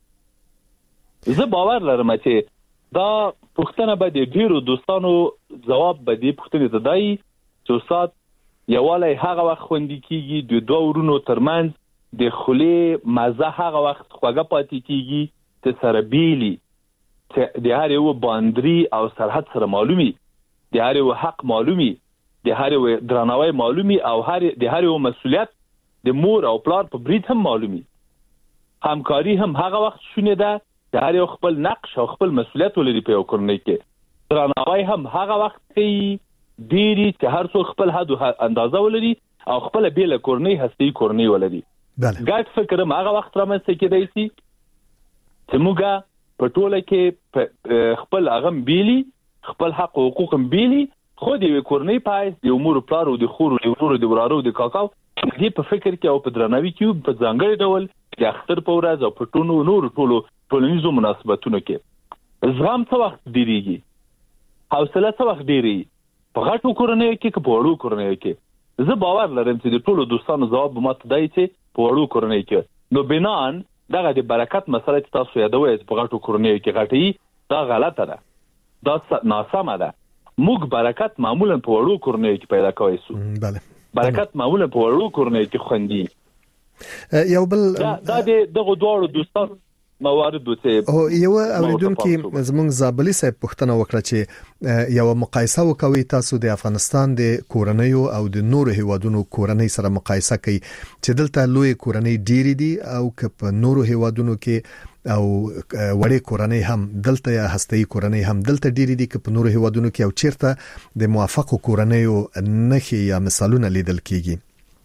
زه باور لرم چې دا پښتنه به د ډیرو دوستانو جواب به دی پښتنې ته دی چې استاد یووالی هغه وخت خوندي کیږي د دوه ورونو ترمنځ د خولې مزه هغه وخت خوږه پاتې کیږي چې سره بیلی چې د هر یو باندري او سرحد سره معلومي د هر یو حق معلومي د هر یو درناوی معلومي او هر د هر یو مسؤلیت د مور او پلار په برید هم معلومي. همکاري هم هغه وخت شونه ده د هر یو خپل نقش او خپل مسؤلیت ولري په یو کورنۍ کې. درناوی هم هغه وخت کې ډیری چې هر څو خپل حد او اندازه ولري او خپل بیل کورنۍ هستي کورنۍ ولري. ګډ فکر هم هغه وخت رامنځته کېدای شي چې موږ په ټوله کې خپل اغم بیلی خپل حق او حقوق بیلی خو د کورنۍ پای د امور پلار او د خور او د ورور د ورارو د کاکاو دې په فکر کې او په درناوي کې په ځانګړي ډول د اختر په ورځ او په ټولو نور ټولو ټولنیزو مناسبتونو کې زغم څه وخت ډیریږي حوصله څه وخت ډیری په غټو کورنۍ کې په وړو کورنۍ کې زه باور لرم چې د ټولو دوستانو ځواب ماته دی چې په وړو کورنۍ کې نو بنان دغه د برکت مسله چې تاسو یادوي په غټو کورنۍ کې غټي دا غلطه ده دا ناسمه ده موږ برکت معمولا په وړو کورنۍ کې پیدا کوي سو بله برکت معمولا په وړو کورنۍ کې خوندي یو بل دا د دغه دوه دوستانو موارد وته او یو اوریدونکو زمونږ زابلی صاحب پوښتنه وکړه چې یو مقایسه وکوي تاسو د افغانستان د کورنۍ او د نورو هیوادونو کورنۍ سره مقایسه کوي چې دلته لوی کورنۍ ډېری دي او که په نورو هیوادونو کې او وړې کورنۍ هم دلته یا هسته‌ای کورنۍ هم دلته ډېری دي که په نورو هیوادونو کې او چیرته د موافقو کورنۍ نخي یا مثالونه لیدل کیږي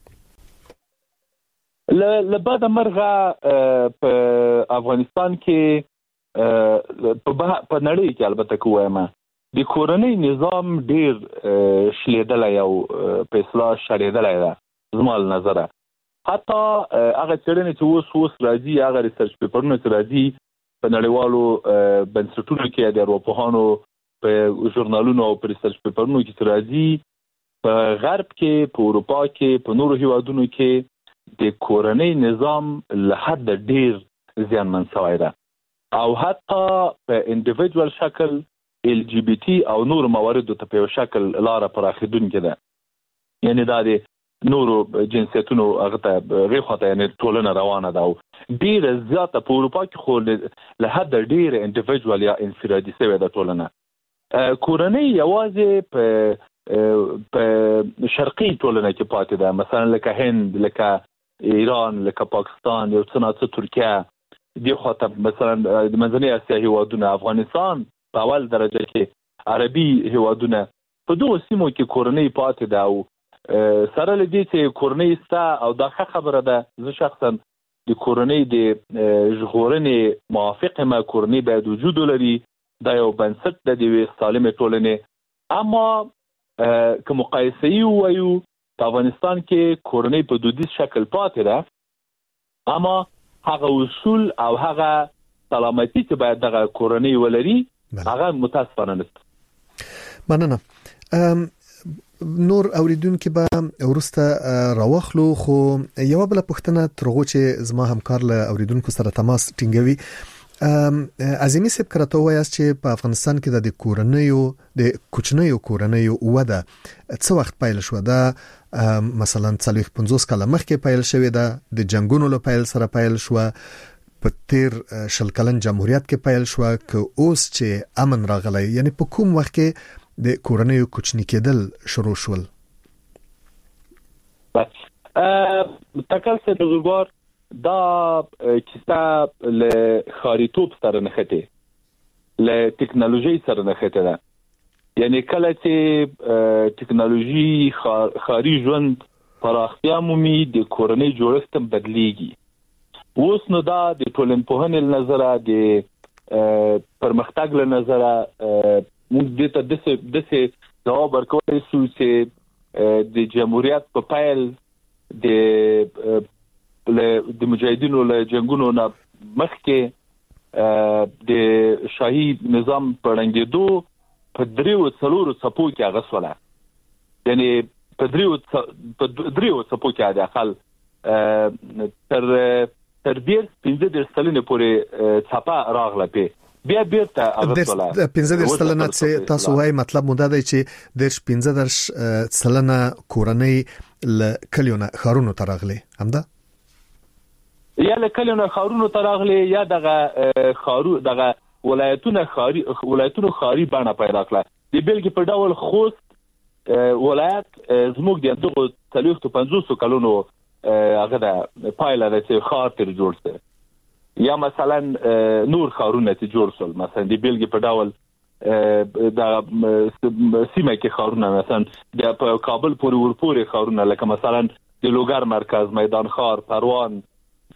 ل بعد مرغه په افغانستان کې په نړۍ کې البته کومه د کورنۍ نظام ډیر شلیدل یو په اصلاح شلیدل دی زموږ نظر حتی هغه چیرې چې اوس اوس راځي هغه ریسرچ پیپرونه چې راځي په نړیوالو بنسټونو کې د اروپاهانو په ژورنالونو او په ریسرچ پیپرونو کې راځي په غرب کې په اروپا کې په نورو هیوادونو کې د کورنۍ نظام له حد ډیر زیانمن شوی دی او حتی په انډیویډوال شکل ال جی بی ټي او نور مواردو ته په شکل لاره پراخیدونکې ده یعنی دا د نورو جنسیتونو هغه ته غیر خاطر یعنی ټولنه روانه ده او ډیر زیاته په اروپا کې خو له حد ډیر انډیویډوال یا انفرادي شوی ده ټولنه کورنۍ یوازې په په شرقي ټولنه کې پاتې ده مثلا لکه هند لکه ایران لکه پاکستان یو څه نه ترکیه دی خو ته مثلا د منځنۍ اسیا هیوادونه افغانستان په اول درجه کې عربي هیوادونه په دغه سیمو کې کورنۍ پاتې ده او سره لدی چې کورنۍ ستا او دا خبره ده زه شخصا د کورنۍ د ژغورنې موافق ما کورنۍ باید وجود لري دا یو بنسټ د دې سالمه ټولنې اما که مقایسه وایو په افغانستان کې کورنۍ په دودیز شکل پاتې ده اما هغه اصول او هغه سلامتی چې باید دغه کورنۍ ولري هغه متاسفانه نشته مننه نور اوریدونکو به ورسته راوخلو خو یو بل پوښتنه ترغو چې زما همکار له اوریدونکو سره تماس ټینګوي عظیمی سب کرته وایي چې په افغانستان کې د کورنیو د کوچنیو کورنیو وده څو وخت پیل شو دا مثلا څلوېښت پنځوس کاله مخکې پیل شوې ده د جنگونو له پیل سره پیل شو په تیر شل کلن جمهوریت کې پیل شو که اوس چې امن راغلی یعنی په کوم وخت کې د کورنیو کوچنی کېدل شروع شول تکل څه د زوګور دا کیسه له خاریتوب سره نخته له ټکنالوژي سره نخته ده یعنی کله چې ټکنالوژي خاري ژوند پراختیا مومي د کورنۍ جوړښت بدلیږي اوس نو دا د ټولنپوهنې نظره د پرمختګ له نظره موږ د ته د څه جواب ورکوي چې د جمهوریت په پیل د د مجاهدینو له جنگونو نه مخکې د شاهي نظام پړنګېدو په دریو څلورو څپو کې هغه سوله یعنی په دریو په دریو څپو کې د اقل تر تر ډیر پنځه د سلنې پورې څپه راغله په بیا بیرته هغه سوله د پنځه د سلنه چې تاسو وايي مطلب مونږ دی چې د پنځه د سلنه کورنۍ ل کلیونه خارونو ترغلي همدا یا ل کلیونه خارونو ترغلي یا دغه خارو دغه ولایتونه خاري ولایتونو خاري باندې پیدا کړه د بلګي په ډول خوست ولایت زموږ د دغه څلوېښت پنځوس کلونو هغه د پایله چې خار تر جوړ شو یا مثلا نور خارونه چې جوړ شول مثلا د بیلګې په ډول د سیمه کې خارونه مثلا د کابل پورې ورپورې خارونه لکه مثلا د لوګر مرکز میدان خار پروان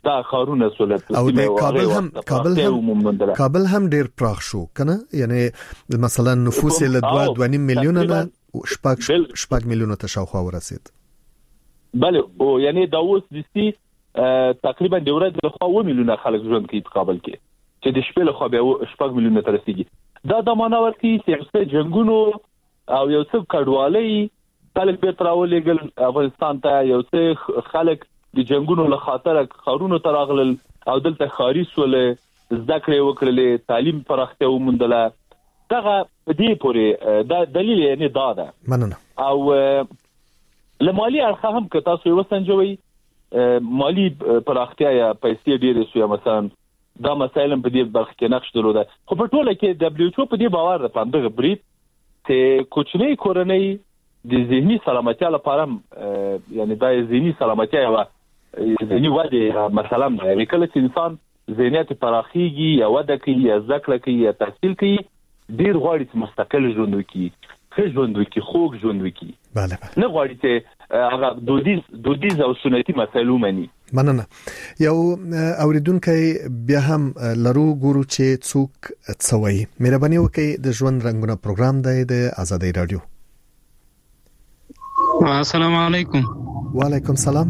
دا خارونه سولت او د کابل هم کابل هم کابل هم ډیر پراخ شو کنه یعنی مثلا نفوس له دوه دوه نیم میلیون نه شپږ شپږ میلیون ته شاوخوا ورسید. بله او یعنی دا اوس د سي تقریبا د ورځې له خوا و میلیونه خلک ژوند کوي په کابل کې چې د شپې له خوا به شپږ میلیونه ته رسیدي. دا د معنا ورکي چې جنگونو او یو څه کډوالۍ خلک به تراولېګل افغانستان ته یو څه خلک د جنگونو له خاطر خارونو تراغلل او دلته خاري سول زده کړې وکړلې تعلیم پراختیا ومندله دغه دې پورې دا دلیل یې نه دا ده مننه او لمالي اړخ هم که تاسو وسنجوي مالی پراختیا یا پیسې ډېرې سو یا مثلا دا مسایل په دې برخه کې نقش درلوده خو په ټوله کې دبليو ایچ او په دې باور ده پاندغه برید ته کوچنی کورنۍ د ذهني سلامتیا لپاره یعنی دا ذهني سلامتیا یو ذهني وده مثلا کله چې انسان ذهنیت پراخیږي یا وده کوي یا ذکر کوي یا تحصیل کوي ډیر غواړي چې مستقل ژوند وکړي ښه ژوند وکړي خوږ ژوند وکړي بله بله نه غواړي چې هغه دودیز دودیز او سنتي مسایل ومني. مننه. یو اوریدونکو بیا هم لرو ګورو چې څوک څوي مهرباني وکړئ د ژوند رنگونه پروګرام دی د آزادۍ رادیو. السلام علیکم. وعلیکم السلام.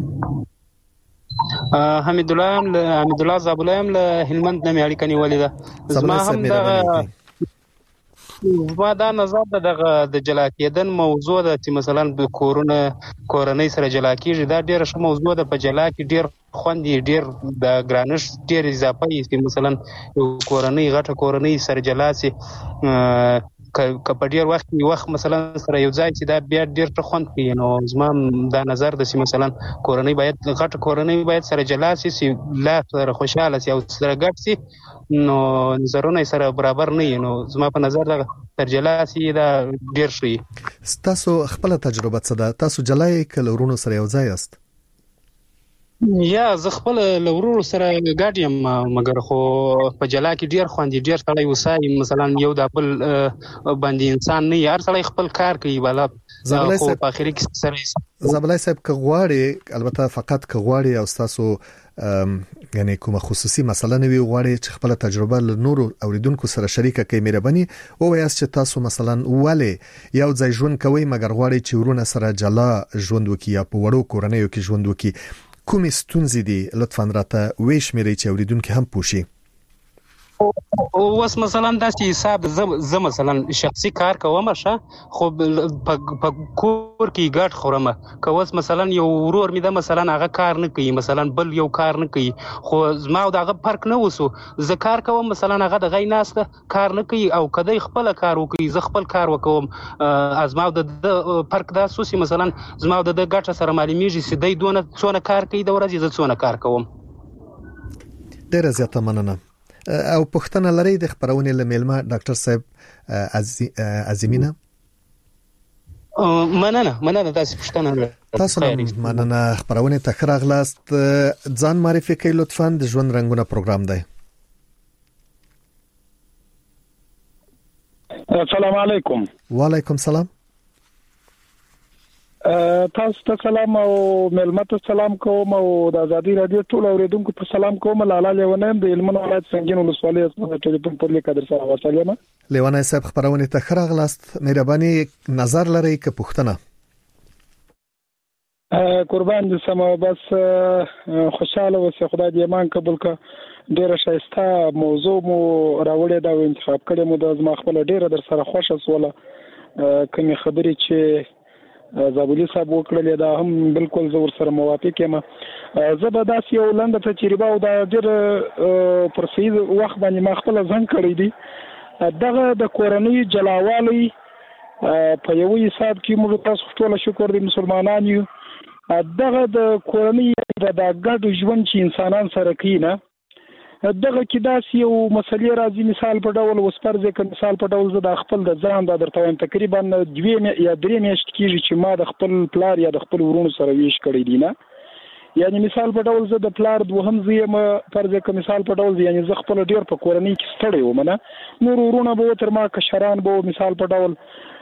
حمید الله حمید الله زابلایم له هلمند نه اړیکه نیولې ده. زما هم د ما دا نظر دغه د جلا کېدن موضوع ده چې مثلا د کورونا کورنۍ سره جلا کېږي دا ډېر ښه موضوع ده. په جلا کې ډېر خوند ډېر د ګرانش ډېر اضافه یې چې مثلا یو کورنۍ غټه کورنۍ سره جلا سي که په ډېر وخت یو وخت مثلا سره یو ځای چې دا بیا ډېر ښه خوند کوي. نو زما دا نظر ده چې مثلا کورنۍ باید غټه کورنۍ باید سره جلا سي چې لا سره خوشاله سي او سره ګډ سي نو نظرونه سره برابر نه وي. نو زما په نظر دا تر جلا سي دا ډېر ښه. تاسو خپل تجربه څه ده؟ تاسو جلای کله ورونو سره یو ځای یاست؟ یا زه خپل لورو سره ګډ یم مګر خو په جلا کې ډیر خوندې ډیر سړی وسای مثلا یو د خپل باندې انسان نه هر سړی خپل کار کوي بالا خو په اخر کې سره زبلای صاحب کغواړي البته فقط کغواړي او تاسو یعنی کومه خصوصي مسله نه وی غواړي چې خپل تجربه له نورو اوریدونکو سره شریکه کړئ مهرباني او وایاست چې تاسو مثلا ولې یو ځای ژوند کوي مګر غواړي چې ورونه سره جلا ژوند وکړي یا په وړو کورنیو کې ژوند وکړي کومې ستونزې دي لطفاً راته ویش مې چې اوریدونکو هم پوښي. او اوس مثلا داسې حساب زه مثلا شخصي کار کوم شه خو په کور کې ګډ خورم که اوس مثلا یو ورور مې د مثلا هغه کار نه کوي مثلا بل یو کار نه کوي خو زما او دغه فرق نه وسو زه کار کوم مثلا هغه د غي ناسته کار نه کوي او کدی خپل کار وکړي زه خپل کار وکوم ازما د فرق دا سوسي مثلا زما د ګټه سره معلومیږي چې دای دونه څونه کار کوي د ورځې زه څونه کار کوم. ډیر زیاته مننه. او پښتنه لري د خبرونه لمیلمه ډاکټر صاحب عظیمینه مننه مننه تاسو پښتنه تاسو مننه خبرونه تخراغ لاست ځان معرفي کوي لطفا د ژوند رنگونه پروګرام دی. السلام علیکم. وعلیکم السلام. تاسو ته سلام او ملمت سلام کوم او د ازادي رادیو ټول اوریدونکو ته سلام کوم. لاله لیونم د هلمند ولایت سنگین ولسوالۍ اسمه ټلیفون پر لیکادر سره وصلم. لیوانای صاحب خبرونه ته خراغ لاست مهرباني نظر لري ک پښتنه قربان دي سم بس خوشاله وسه خدای دې ایمان قبول ک ډیره شایسته موضوع مو راوړې دا انتخاب کړې مو د زما خپل ډیره در سره خوشاله سواله کومې خبرې چې زابلی صاحب وکړلې دا هم بالکل زور سره موافق یم. زبردست یو لنډه تجربه او د ډېر پرسید وخت باندې ما خپل ځان کړی دی دغه د کورنۍ جلاوالي په یو حساب کې موږ تاسو ټول شکر دي مسلمانان یو دغه د کورنۍ د ګډ ژوند چې انسانان سره کینه دغه کې داس یو مسلې راځي مثال په ډول وسپرځه ک مثال په ډول زه د خپل د ځان د درته تقریبا دوه یا درې میاشتې کېږي چې ما د خپل پلار یا د خپل ورونو سره ویش کړی دی نه یعنی مثال په ډول زه د پلار دوهم زیم فرض ک مثال په ډول یعنی زه خپل ډیر په کورنۍ کې ستړی وم نه نور ورونه به تر ما کشران به مثال په ډول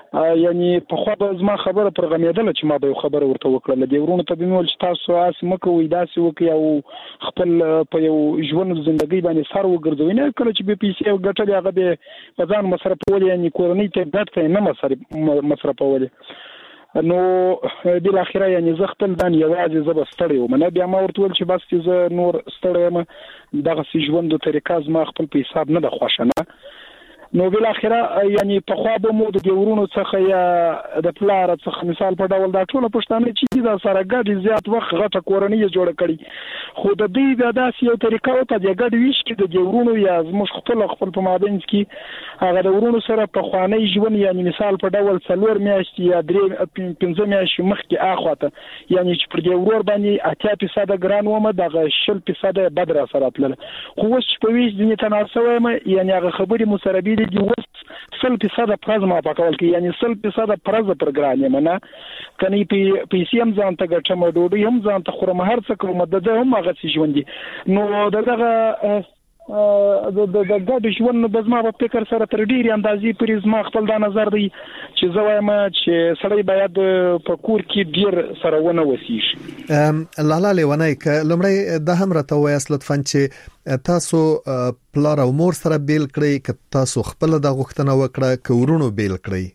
یعنی په خو به زما خبره پر غمیدله چې ما به خبره ورته وکړه د ورونو ته بنول چې تاسو اس مکوې داسې وکي او خپل په یو ژوند ژوندۍ باندې سر وګرځوي نه کله چې به پیسې ګټلې هغه به په ځان مصرفول یعنی کورنۍ ته ګټه نه مصرف مصرفول نو بل اخره یعنی زه خپل دان یوازې زب ستړی وم نه بیا ما ورته ول چې بس چې زه نور ستړی یم دغه سي ژوند طریقه زما خپل په حساب نه د خوښنه نو بل اخره یعنی په خوا به مو د ورونو څخه یا د پلار څخه مثال په ډول دا ټول پښتانه چې دا سره ګډ زیات وخت غټه کورنۍ جوړ کړي خو د دې بیا داسې یو طریقه او په دې ګډ ویش کې د ورونو یا زموږ خپل خپل په مابین کې هغه د ورونو سره په خواني ژوند یعنی مثال په ډول څلور میاشتې یا درې پنځه میاشتې مخکې اخواته یعنی چې پر دې ورور باندې اتیا فیصد ګران ومه دغه شل فیصد بدر سره تل خو اوس په ویش د تناسب ما یعنی هغه خبرې مسربي دي اوس سل فیصد پرزما پکول کې یعنی سل فیصد پرز پر ګران یم نه کني په پیسې هم ځان ته ګټم ډوډۍ هم ځان ته خورم هر څه کوم د هم هغه څه ژوندۍ نو دغه د د ګډ ژوند د زما په فکر سره تر ډیره اندازې پرې زما خپل د نظر دی چې زه وایم چې سړی باید په کور کې ډیر سره ونه وسیږي لاله لیونای ک لمړی د هم راته وایس لطفا چې تاسو پلار او مور سره بیل کړئ ک تاسو خپل د غوښتنه وکړه ک ورونو بیل کړئ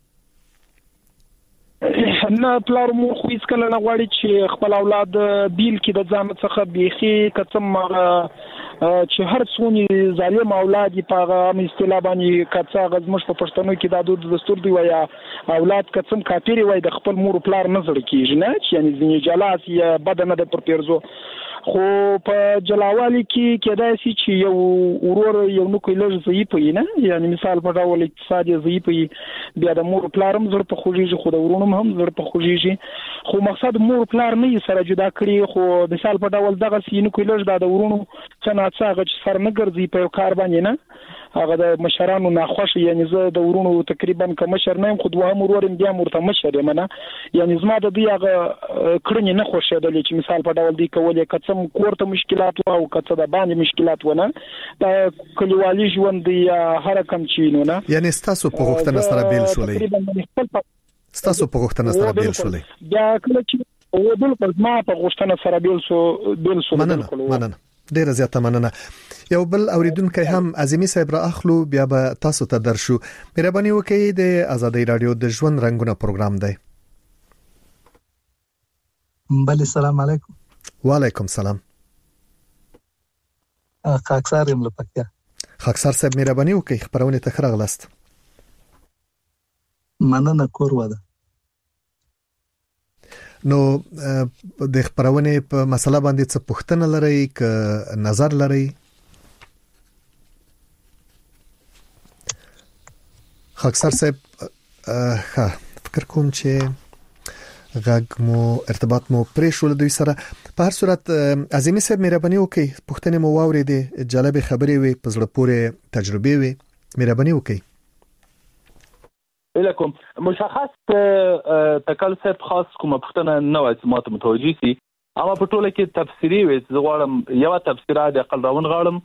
نه پلار مو خو هیڅ کله نه غواړي چې خپل اولاد بیل کې د ځان څخه بيخي کڅم چې هر څونی ظالم اولاد په هغه اصطلاح باندې کڅا غزمش په پښتنو کې د دود دستور دی ویا اولاد کڅم کاپیری وای د خپل مور پلار نظر کیږي نه چې یعنی ځینې جلاس یا بدن د پر پیرزو خو په جلاوالي کې کېدای شي چې یو ورور یو نو کولر ضعیف وي نه یعنی مثال په ډول اقتصادي ضعیف وي بیا د مور پلارم زړه په خوږیږي خو د ورونو هم زړه په خوږیږي خو مقصد مور پلار نه سره جدا کړی خو مثال په ډول دغه سینو کولر د ورونو څنګه څنګه چې سر نه ګرځي په کار باندې نه هغه د مشرانو ناخوښ یعنی زه د ورونو تقریبا کوم مشر نه یم خو دوه ورور بیا مرته مشر یم نه یعنی زما د دې هغه کړنې نه خوښېدل چې مثال په ډول دی کولې کڅم کوړه مشکلات او کڅه د باندې مشکلات ونه د کلیوالي ژوند یا هر کم چینو نه یعنی تاسو په غوښتنه سره بیل شولې تاسو په غوښتنه سره بیل شولې بیا کله چې او بل پر ما په غوښتنه سره بیل شو بیل شو مننه مننه ډیر زیاته مننه یو بل اوریدونکو هم عظیمی صاحب را اخلو بیا به تاسو ته درشو مهرباني وکړئ د آزادۍ رادیو د ژوند رنگونه پروګرام دی بله سلام علیکم وعلیکم سلام خاکسار یم لپاره خاکسار صاحب مهرباني وکړئ خبرونه ته خرغلست مننه کور وده نو د خبرونه په مسله باندې څه پوښتنه لرئ ک نظر لرئ خاکسار صاحب ها فکر کوم چې غږ مو ارتباط مو پرې شو دوی سره په هر صورت عظیمی صاحب مهرباني وکړئ پوښتنه مو واورېدې جالب خبرې وي په زړه پورې تجربه وي مهرباني وکړئ الکم مشخص تکل صاحب خاص کومه پښتنه نه وای چې ماته متوجي سي اما په ټوله کې تفسیری وي زه غواړم یو تفسیره د عقل راون غواړم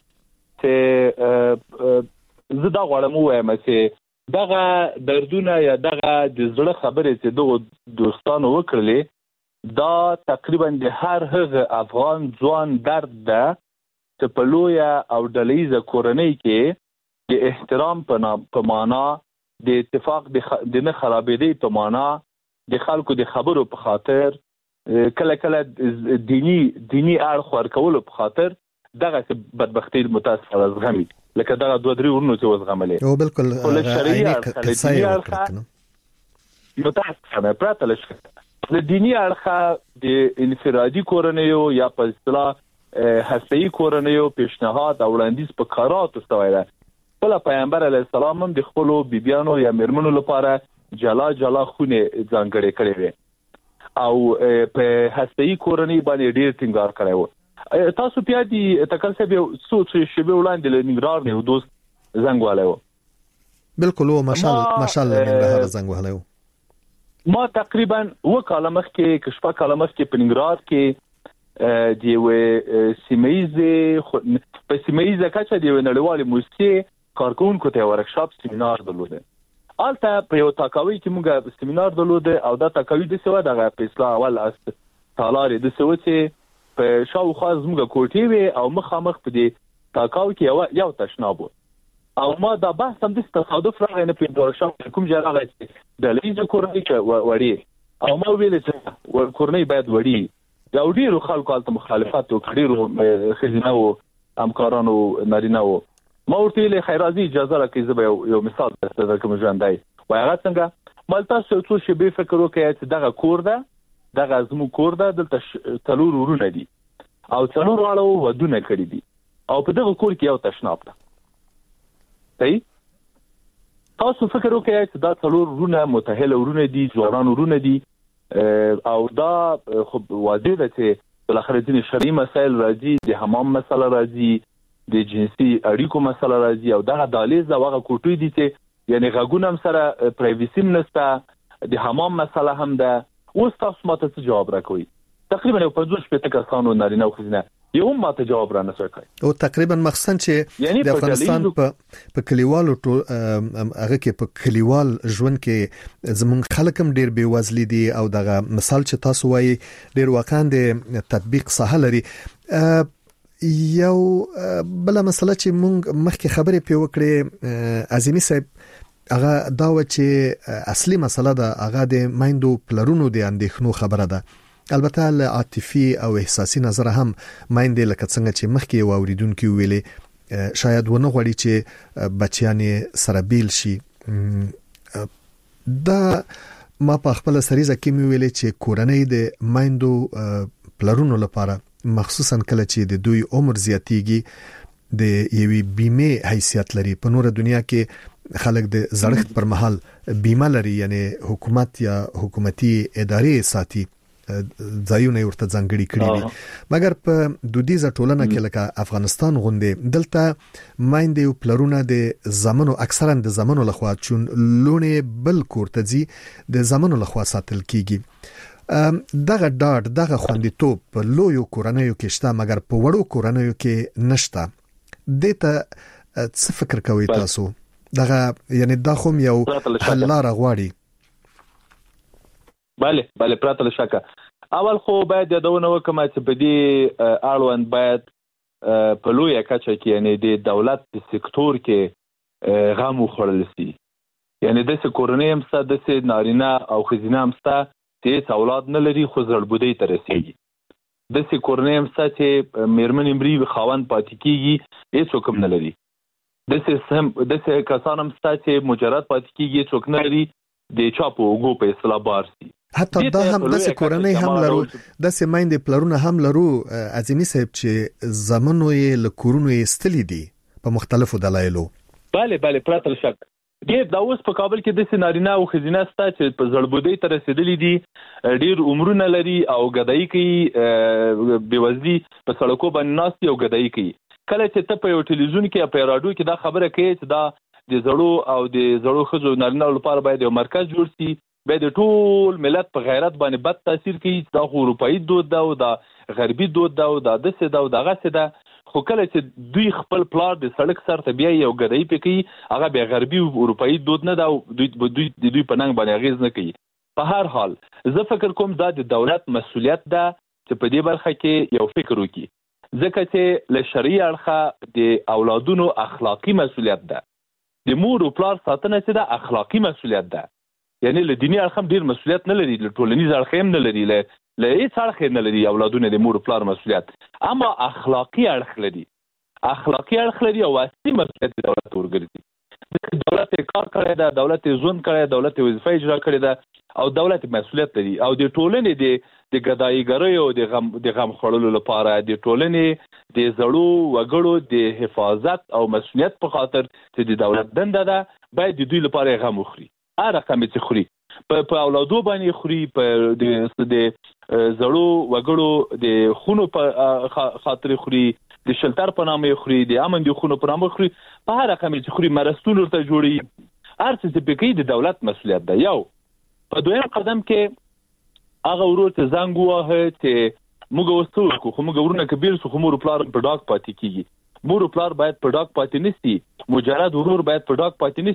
چې زه دا غواړم وایم چې دغه دردونه یا دغه د زړه خبرې چې دوه دوستانو وکړلې دا تقریبا د هر هغه افغان ځوان درد ده چې په لویه او ډلهیزه کورنۍ کې د احترام په معنا د اتفاق د نه خرابېدې په معنا د خلکو د خبرو په خاطر کله کله دینی دینی اړخ ورکولو په خاطر دغه بدبختی متاسفه زغمي لکه دا دوه درې ورونو چې وزغملې او بالکل شریعه متاسفه پراته لشه د دینی اړخ د انفرادي کورنیو یا په اصطلاح هسته‌ای کورنیو پیشنهاد او وړاندیز په کاراتو سویره بل پیغمبر علیه السلام هم د خپل بیبيانو یا مرمنو لپاره جلا جلا خونه ځانګړې کړې وي او په هسته‌ای کورنۍ باندې ډیر ټینګار کړی و تاسو بیا دي تکل څه به سوچ شبه وړاندې لنګرار نه دوست زنګ والو بالکل هو ماشاءالله ماشاءالله ننګرهار زنګ والو ما تقریبا وکاله مخ کې کشپا کاله مخ کې پنګرار کې دی و سیمایزه په سیمایزه کچه دی نړیوال موسیقي کارکونکو ته ورکشاپ سیمینار درلوده البته په یو تاکاوي کې موږ سیمینار درلود او دا تاکاوي د سوا دغه په اصلاح اول اس تالارې د سوا چې په شاوخوا زموږ کوټې وي او مخامخ په دې تاکاوي کې یو یو تشناب او ما دا بحث هم د تصادف راغی نه په ډول کوم ځای راغی چې د لیزه کورنۍ چې وړي او ما ویل چې کورنۍ باید وړي دا ډیرو خلکو البته مخالفت وکړي خزینه او همکارانو نارینه وو ما ورته ویل خیرازي اجازه راکړئ زه به یو مثال درکوم ژوندای وای هغه څنګه مالته څو شی به فکر وکړي چې دغه کور ده دغه زمو کور ده دلته تلور ورونه دي او څلور واړو ودونه کړی دي او په دغه کور کې یو تشناب ده صحیح تاسو فکر وکړئ چې دا څلور ورونه متأهل ورونه دي ځوانان ورونه دي او دا خو واضح ده چې بل اخر دي شرعي مسائل راځي د حمام مسله راځي د جنسي اړیکو مسله راځي او دغه دالیز دا هغه کوټوي دي چې یعنی غوګون هم سره پرایویسي نشته د حمام مسله هم ده اوس تاسو ماته څه جواب راکوي تقریبا یو پنځوس شپږ کسانو نارینه او ښځینه یو ماته جواب را نشي کوي او تقریبا مخصن چې د افغانستان په په کلیوالو هغه کې په کلیوال ژوند کې زمون خلک هم ډیر بې وزلي دي او دغه مثال چې تاسو وایي ډیر واقعا د تطبیق سهل لري یو بل مسله چې مونږ مخکې خبرې پی وکړې عظیمی صاحب هغه دا و چې اصلي مسله ده هغه د مایندو پلرونو د اندېښنو خبره ده البته له عاطفي او احساسي نظر هم مایندې لکه څنګه چې مخکې و اوریدونکو ویلې شاید ونه غوړي چې بچیان سره بیل شي دا ما په خپل سریزه کې مې ویلې چې کورنۍ د مایندو پلرونو لپاره مخصوصا کله چې د دوی عمر زیاتیږي د یوې بیمه حیثیت لري په نور دنیا کې خلک د زړښت پر مهال بیمه لري یعنی حکومت یا حکومتي ادارې ساتي ځایونه ورته ځانګړي کړی دي مګر په دودیزه ټولنه کې لکه افغانستان غونډه دلته مایندې او پلرونه د زمانو اکثرا د زمانو لخوا چون لونه بل کورتزي د زمانو لخوا ساتل کیږي دغه ډاډ دغه خوندیتوب په لویو کورنیو کې شته مګر په وړو کورنیو کې نشته دته څه فکر کوي تاسو دغه یعنی دا خو یو حل لار غواړي bale bale پراته لشکه اول خو باید یادونه وکم چې په دې اړوند باید په لویه کچه کې یعنی د دولت په سکتور کې غم وخوړل شي یعنی د کورنۍ هم ست د نارینه او ښځینه هم ست چې اولاد نه لري خو زړبودي تر رسیږي د کورنۍ هم ست چې میرمن امري خاوند پاتې کیږي هیڅ حکم نه لري د سم د کسانم ست چې مجرد پاتې کیږي څوک نه لري د چاپو وګو په اصطلاح بار سي حتی دا هم د کورنۍ هم لرو د سیمایند پلرونه هم لرو عظیمی صاحب چې زمونو یې لکورونو یې استلی دي په مختلفو دلایلو bale bale پراته شک دې دا اوس په کابل کې د سینارینه او خزینه ستا چې په زړبودي تر رسیدلی دي ډیر عمرونه لري او غدای کوي بيوزلي په سړکو باندې ناس یو غدای کوي کله چې ته په یو ټلویزیون کې په رادیو کې دا خبره کوي چې دا د زړو او د زړو خزو نارینه لپاره باید یو مرکز جوړ شي باید ټول ملت په غیرت باندې بد تاثیر کوي دا اروپאי دود دا او دا غربي دود دا او دا د څه دا او دغه څه دا خو کله چې دوی خپل پلار د سړک سر ته بیا یو غدای پکې هغه به غربي او اروپאי دود نه دا دوی دوی دوی په ننګ باندې غیز نه کوي په هر حال زه فکر کوم دا د دولت مسؤلیت ده چې په دې برخه کې یو فکر وکړي ځکه چې له شرعي اړخه د اولادونو اخلاقی مسؤلیت ده د مور او پلار ساتنه چې د اخلاقی مسؤلیت ده یعنی له دینی اړخ ډیر مسؤلیت نه لري له ټولنیز اړخ هم نه لري له له هیڅ اړخ نه لري اولادونه د مور او پلار مسؤلیت اما اخلاقی اړخ لري اخلاقی اړخ لري او اصلي مسؤلیت د دولت ورګرځي دولت کار کړی دا دولت ژوند کړی دولت وظیفه اجرا کړی دا او دولت مسؤلیت لري او د ټولنې د د غدایګرۍ او د غم د غم خړلو لپاره د ټولنې د زړو وګړو د حفاظت او مسؤلیت په خاطر چې د دولت دنده ده باید د دوی لپاره غم وخوري هر رقم چې خوري په په اولادو باندې خوري په د د زړو وګړو د خونو په خاطر خوري د شلتر په نامه خوري د امن د خونو په نامه خوري په هر رقم چې خوري مرستون ورته جوړي هر څه چې پکې د دولت مسؤلیت ده یو په دویم قدم کې هغه ورور ته زنګ ووهه چې موږ وستو خو موږ ورونه کبیر سو خو مور پلار په ډاک پاتې کیږي مور پلار باید په ډاک پاتې نشي مجرد ورور باید په ډاک پاتې نشي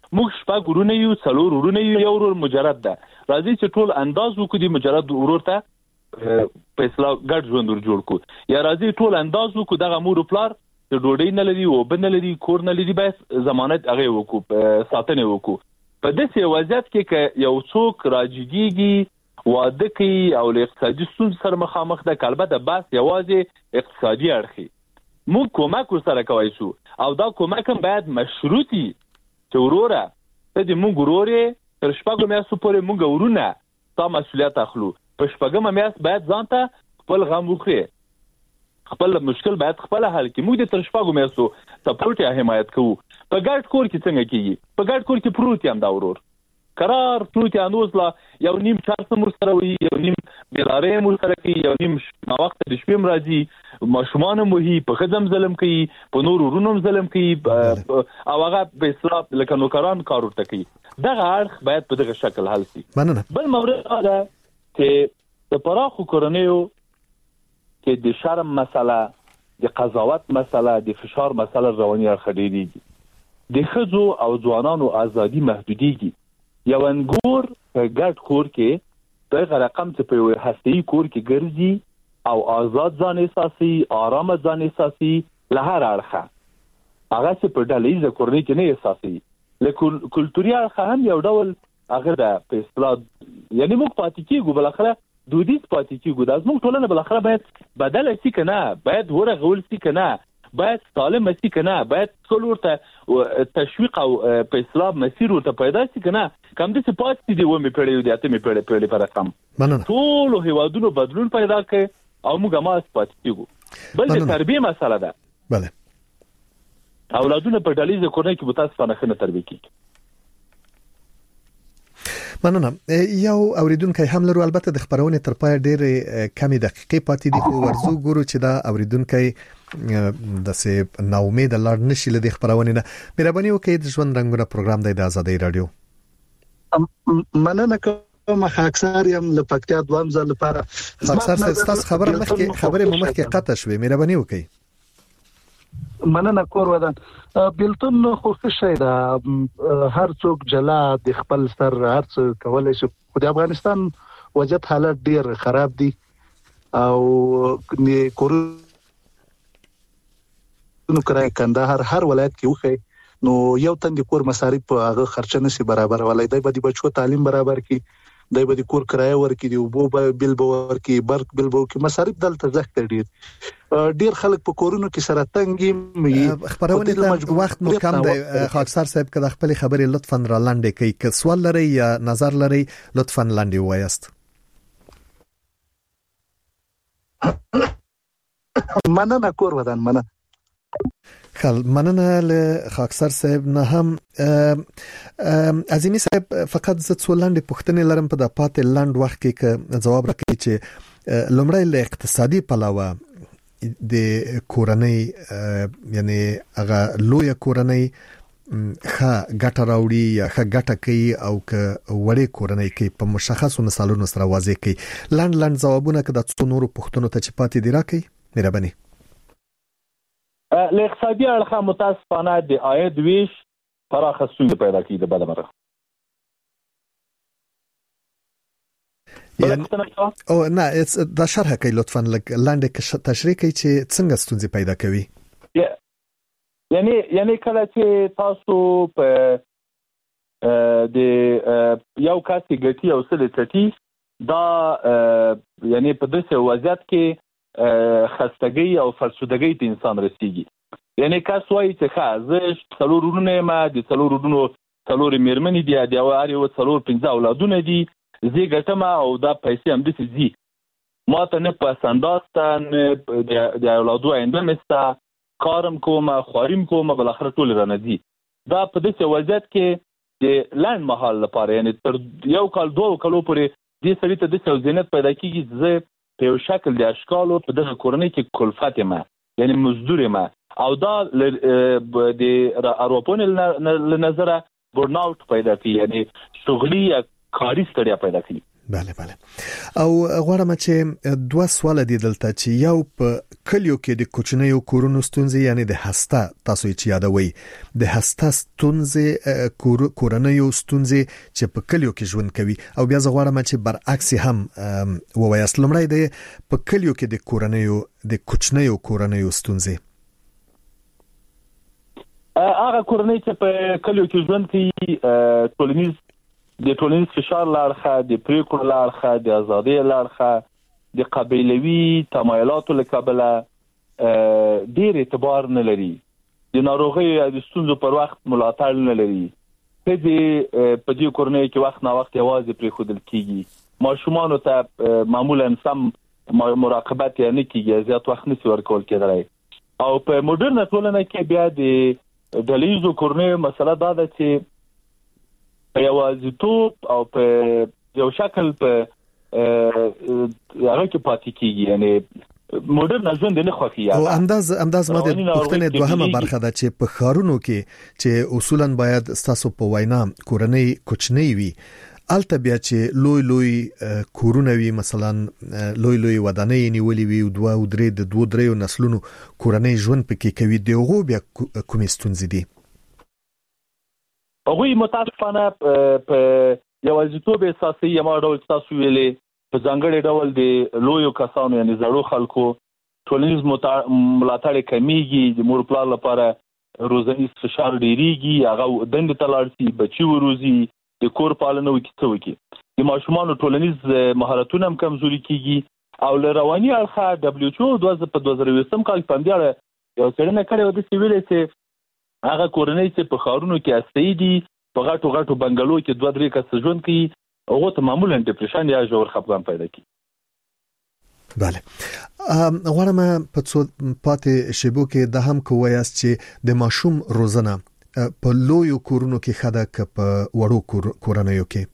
موږ شپږ ورونه یو څلور ورونه یو یو ورور مجرد ده راځي چې ټول انداز وکړو د مجرد ورور ته په اصطلاح ګډ ژوند ور جوړ کړو یا راځي ټول انداز وکړو دغه مور پلار د ډوډۍ نه لري او بن لري کور نه لري به ضمانت هغه وکړو ساتنه وکړو په داسې وضعیت کې چې یو څوک راځيږي واده کوي او له اقتصادي ستونزو سره مخامخ ده البته بس یوازې اقتصادي اړخي موږ کومک سره کوي شو او دا کومک هم باید مشروطي چې وروره ته د موږ وروره تر شپږو میاشتو پورې موږ ورونه تا مسؤلیت اخلو په شپږمه میاشت باید ځان ته خپل غم وکړي خپل مشکل باید خپل حل کړي موږ د تر شپږو میاشتو سپورټ یا حمایت کوو په ګډ کور کې څنګه کیږي په ګډ کور کې پروت یم دا ورور قرار پروت انوز لا یو نیم چارس مر سره وي یو نیم بلاره مر سره کوي یو نیم ما وخت د شپې مرادي ماشومان مو هي په خدم ظلم کوي په نور ورونم ظلم کوي او هغه په اسلام لکه نوکران کار ورته کوي دغه اړخ باید په دغه شکل حل شي بل مورد دا چې د پراخو کورنیو کې د شرم مسله د قضاوت مسله د فشار مسله رواني اړخ ډېریږي د ښځو او ځوانانو ازادي محدوديږي یو انګور ګډ کور کې دغه رقم چې په هستي کور کې ګرځي او آزاد ځان احساسي آرام ځان احساسي له هر اړخه هغه چې په ډلې کورنۍ کې نه احساسي لکه کلتوري اړخ هم یو ډول هغه د په اصطلاح یعنی موږ پاتې کېږو بل اخره دودیز پاتې کېږو د موږ ټولنه بل اخره باید بدل شي کنه باید ور غول شي کنه باید سالم شي کنه باید ټول ورته تشویق او په اصطلاح مسیر ورته پیدا شي کنه کوم د سپاتې دی و می پیړې دی اته می پیړې پیړې پر رقم ټول هیوادونو بدلون پیدا کړي او موږ ما سپاتې کېږو بل د تربیه مسله ده bale اولادونه په ډلې کورنۍ کې متاسفانه خنه تربیه کیږي مننه یو اوریدونکو هم لرو البته د خبرونه تر پای ډېر کمی دقیقې پاتې دي خو ورزو ګورو چې دا اوریدونکو د سه نا امید لړ نشي له خبرونه نه مهرباني وکړئ د ژوند رنگونه پروګرام د آزادۍ رادیو مننه کوم اکثر یم له پکتیا دوام ځل لپاره اکثر تاسو خبره مخکې خبره مخکې قطع شوې مهرباني وکړئ مننه کور ودان بلتون خو څه دا هر څوک جلا د خپل سر هر څه کولای شي خو د افغانستان وضعیت حالت ډیر خراب دي او نه کور نو کرای کندهار هر ولایت کې وخی نو یو تند کور مصارف هغه خرچه نشي برابر ولای دی به د بچو تعلیم برابر کی دای به د کور کرایه ورکې دی او بو بل بو ورکې برق بل بو کې مصارف دلته زخت ډیر ډیر خلک په کورونو کې سره تنګي خبرونه ته وخت مو کم دی خاکسار صاحب کله خپل خبرې لطفا را لاندې کوي که سوال لري یا نظر لري لطفا لاندې وایست مننه کور ودان مننه خل مننه له خاکسار صاحب نه هم عظیمی صاحب فقط زه څو لاندې پوښتنې لرم په د پاتې لاند وخت کې ک جواب راکړي چې لومړی له اقتصادي پلوه د کورنۍ یعنی هغه لوی کورنۍ ښه ګټه راوړي یا ښه ګټه کوي او ک وړې کورنۍ کې په مشخصو مثالونو سره واضح کوي لاند لاند جوابونه که د څو نورو پوښتنو ته چې پاتې دی راکړي مهرباني له اقتصادي اړخه متاسفانه د عاید ویش پراخه ستونزې پیدا کړي د بدمره یعنی او نه دا شرح کوي لطفا لاندې تشریح کوي چې څنګه ستونزې پیدا کوي یعنی یعنی کله چې تاسو په د یو کاسي ګټي او سل چټي دا یعنی په داسې وضعیت کې خستګي او فرسودګي ته انسان رسیږي یعنی کاس وایي چې ښه زه څلور ورونه ما د څلور ورونو څلور میرمنې دي د اړ یو څلور پنځه اولادونه دي زی ګټم او دا پیسې هم د سي ما ته نه پسنداستان د اولادو آینده مستا کارم کوم خوریم کوم بل اخر ټول رانه دي دا په دې وضعیت کې د لاند محل لپاره یعنی تر یو کال دوه کالو پورې دې سړي ته د څوزینت پیدا کیږي زه په یو شکل د اشکالو په دغه کورنۍ کې کلفت ما یعنی مزدور ما او دا د اروپون له نظره برن اوټ پیدا کوي یعنی شغلي یا کاري ستړیا پیدا کوي بله بله او غواړم چې دوه سوال دي دلته چې یو په کلیو کې د کوچنیو کورونو ستونزې یعنی د هسته تاسو چې یادوي د هسته ستونزې کورنیو ستونزې چې په کلیو کې ژوند کوي او بیا زه غواړم چې برعکس هم ووایاست لمړی د په کلیو کې د کورنیو د کوچنیو کورنیو ستونزې هغه کورنۍ چې په کلیو کې ژوند کوي ټولنیز د ټولنیز فشار لارخه د پریکړو لارخه د ازادۍ لارخه د قبیلوي تمایلاتو له کبله ډیر اعتبار نه لري د ناروغي او د ستونزو پر وخت ملاتړ نه لري په دې په دې کورنۍ کې وخت نا وخت یوازې پرې خودل کیږي ماشومان ته معمولا سم مراقبت یا نه کیږي زیات وخت نشي ورکول کېدای او په موډرن ټولنه کې بیا د دلیزو کورنۍ مسله دا ده چې یوازیتوب او په یو شکل په هغه کې پاتې کیږي یعنی موډرن ژوند نه خوښي او انداز انداز ما د پښتنې دوهمه برخه ده چې په خارونو کې چې اصولا باید تاسو په وینا کورنۍ کوچنی وي الته بیا چې لوی لوی کورونه وي مثلا لوی لوی ودانۍ نیولې وي او دوه او درې د دوه درې نسلونو کورنۍ ژوند پکې کوي دغه بیا کومې ستونزې دي هغه متاسفانه په یوازیتوب اساسي یما ډول تاسو ویلې په ځانګړي ډول د لویو کسانو یعنی زړو خلکو ټولنیز ملاتړ کمیږي د مور پلار لپاره روزنیز فشار ډیریږي هغه دند تلارسي بچي وروزي د کور پالنه وکړي وکړي د ماشومان ټولنیز مهارتونه هم کمزوري کیږي او رواني اړخه دبليو ایچ او دوه هزار ویشتم کال په اندیاله یو څېړنه کړې و د سیویل چې هغه کورنۍ چې په خارونو کې استي دي په غټو غټو بنگلو کې دوه درې کس ژوند کوي هغه ته معمولا ډیپریشن یا ژور خپګان پیدا کوي. بله غواړم په څو پاتې شیبو کې د هم کویاست چې د ماشوم روزنه په لویو کورونو کې خده ک په وړو کورنیو کې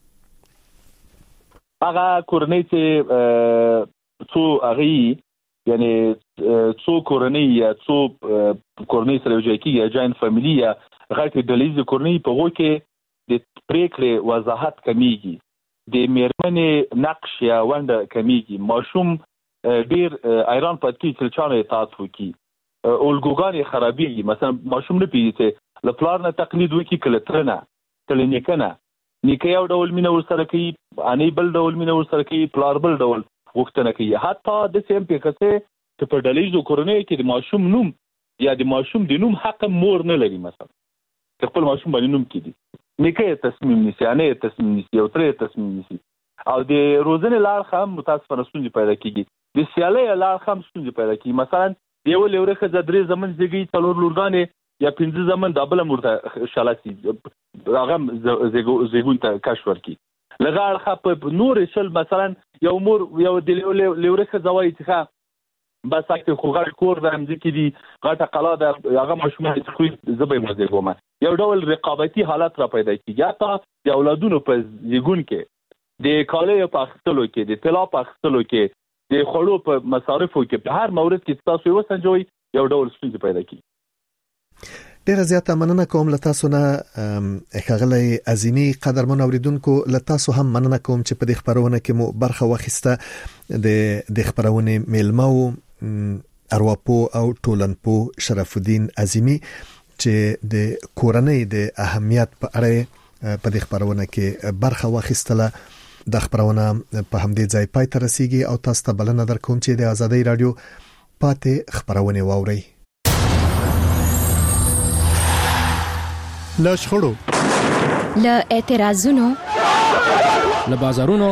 هغه کورنۍ چې څو هغه یعنی څو کورنۍ یا څو کورنۍ سره یو ځای کېږي جاین فاميلي یا غټ ډلېز کورنۍ په وګه کې د پریکړې وضاحت کمیږي د میرمنې نقش یا ونده کمیږي ماشوم ډیر ایران پاتې چې چانه اطاعت وکړي اولګوګان خرابېږي مثلا ماشوم نه پیږي لپاره نه تقلید وکړي کله ترنه کله نیکنه نیکه یو ډول مینه ورسره کوي اني بل ډول مینه ورسره کوي پلار بل ډول وختنه کوي حتی د سیم په کسه چې په ډلېزو کورنۍ کې د ماشوم نوم یا د ماشوم د نوم حق مور نه لري مثلا خپل ماشوم باندې نوم کړي نیکه تصمیم نیسي انه تصمیم نیسي او تر تصمیم نیسي او د روزنې لار هم متاسفانه ستونزې پیدا کیږي د سیالۍ لار هم ستونزې پیدا کیږي مثلا یو لورخه د درې زمن زیږي څلور لورګانې یا پنځه زمن دبل مرته شالاسي هغه زیګون ته کشف ورکی لغړ خپ نور شل مثلا یو مور یو د لورخه زوای څخه بس اکه خوغړ کور د امځ کې دي غټه قلا د هغه مشمول څخه زبې مزه کوم یو ډول رقابتي حالت را پیدا کیږي حتی د اولادونو په زیګون کې د کالې په اخستلو کې د طلا په اخستلو کې د خړو په مصارفو کې په هر مورد کې تاسو یو سنجوي یو ډول ستونزې پیدا کیږي. ډیره زیاته مننه کوم له تاسو نه خغلی عظیمی قدرمن اوریدونکو له تاسو هم مننه کوم چې په دې خبرونه کې مو برخه واخیسته د د خبرونه میلمو ارواپو او ټولنپو شرف الدین عظیمی چې د کورنۍ د اهمیت په اړه په دې خبرونه کې برخه واخیستله د خبرونه په همدې ځای پای ته رسیدي او تاسو ته بلنه درکوم چې د آزادۍ رادیو پاتې خبرونه واورئ. له شخړو له اعتراضونو له بازارونو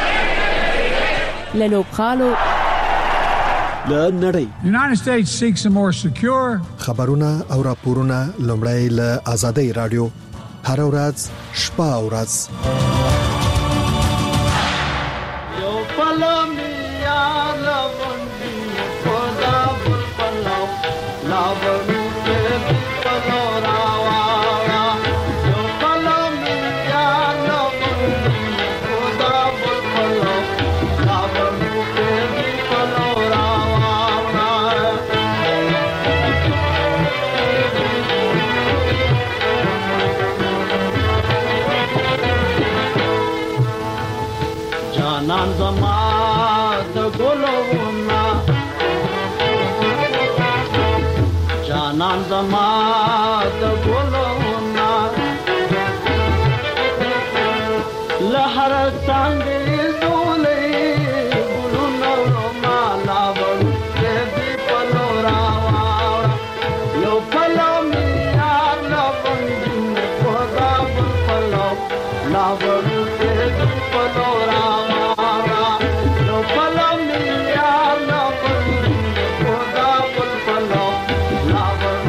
له لوبخالو له نړۍ United States seeks a more secure خبرونه او راپورونه لومړی له آزادۍ رادیو هر ورځ شپه او ورځ یو پلم یا لوندي خدا بل پلو لا ورو په پلورا جانان زما د ګلو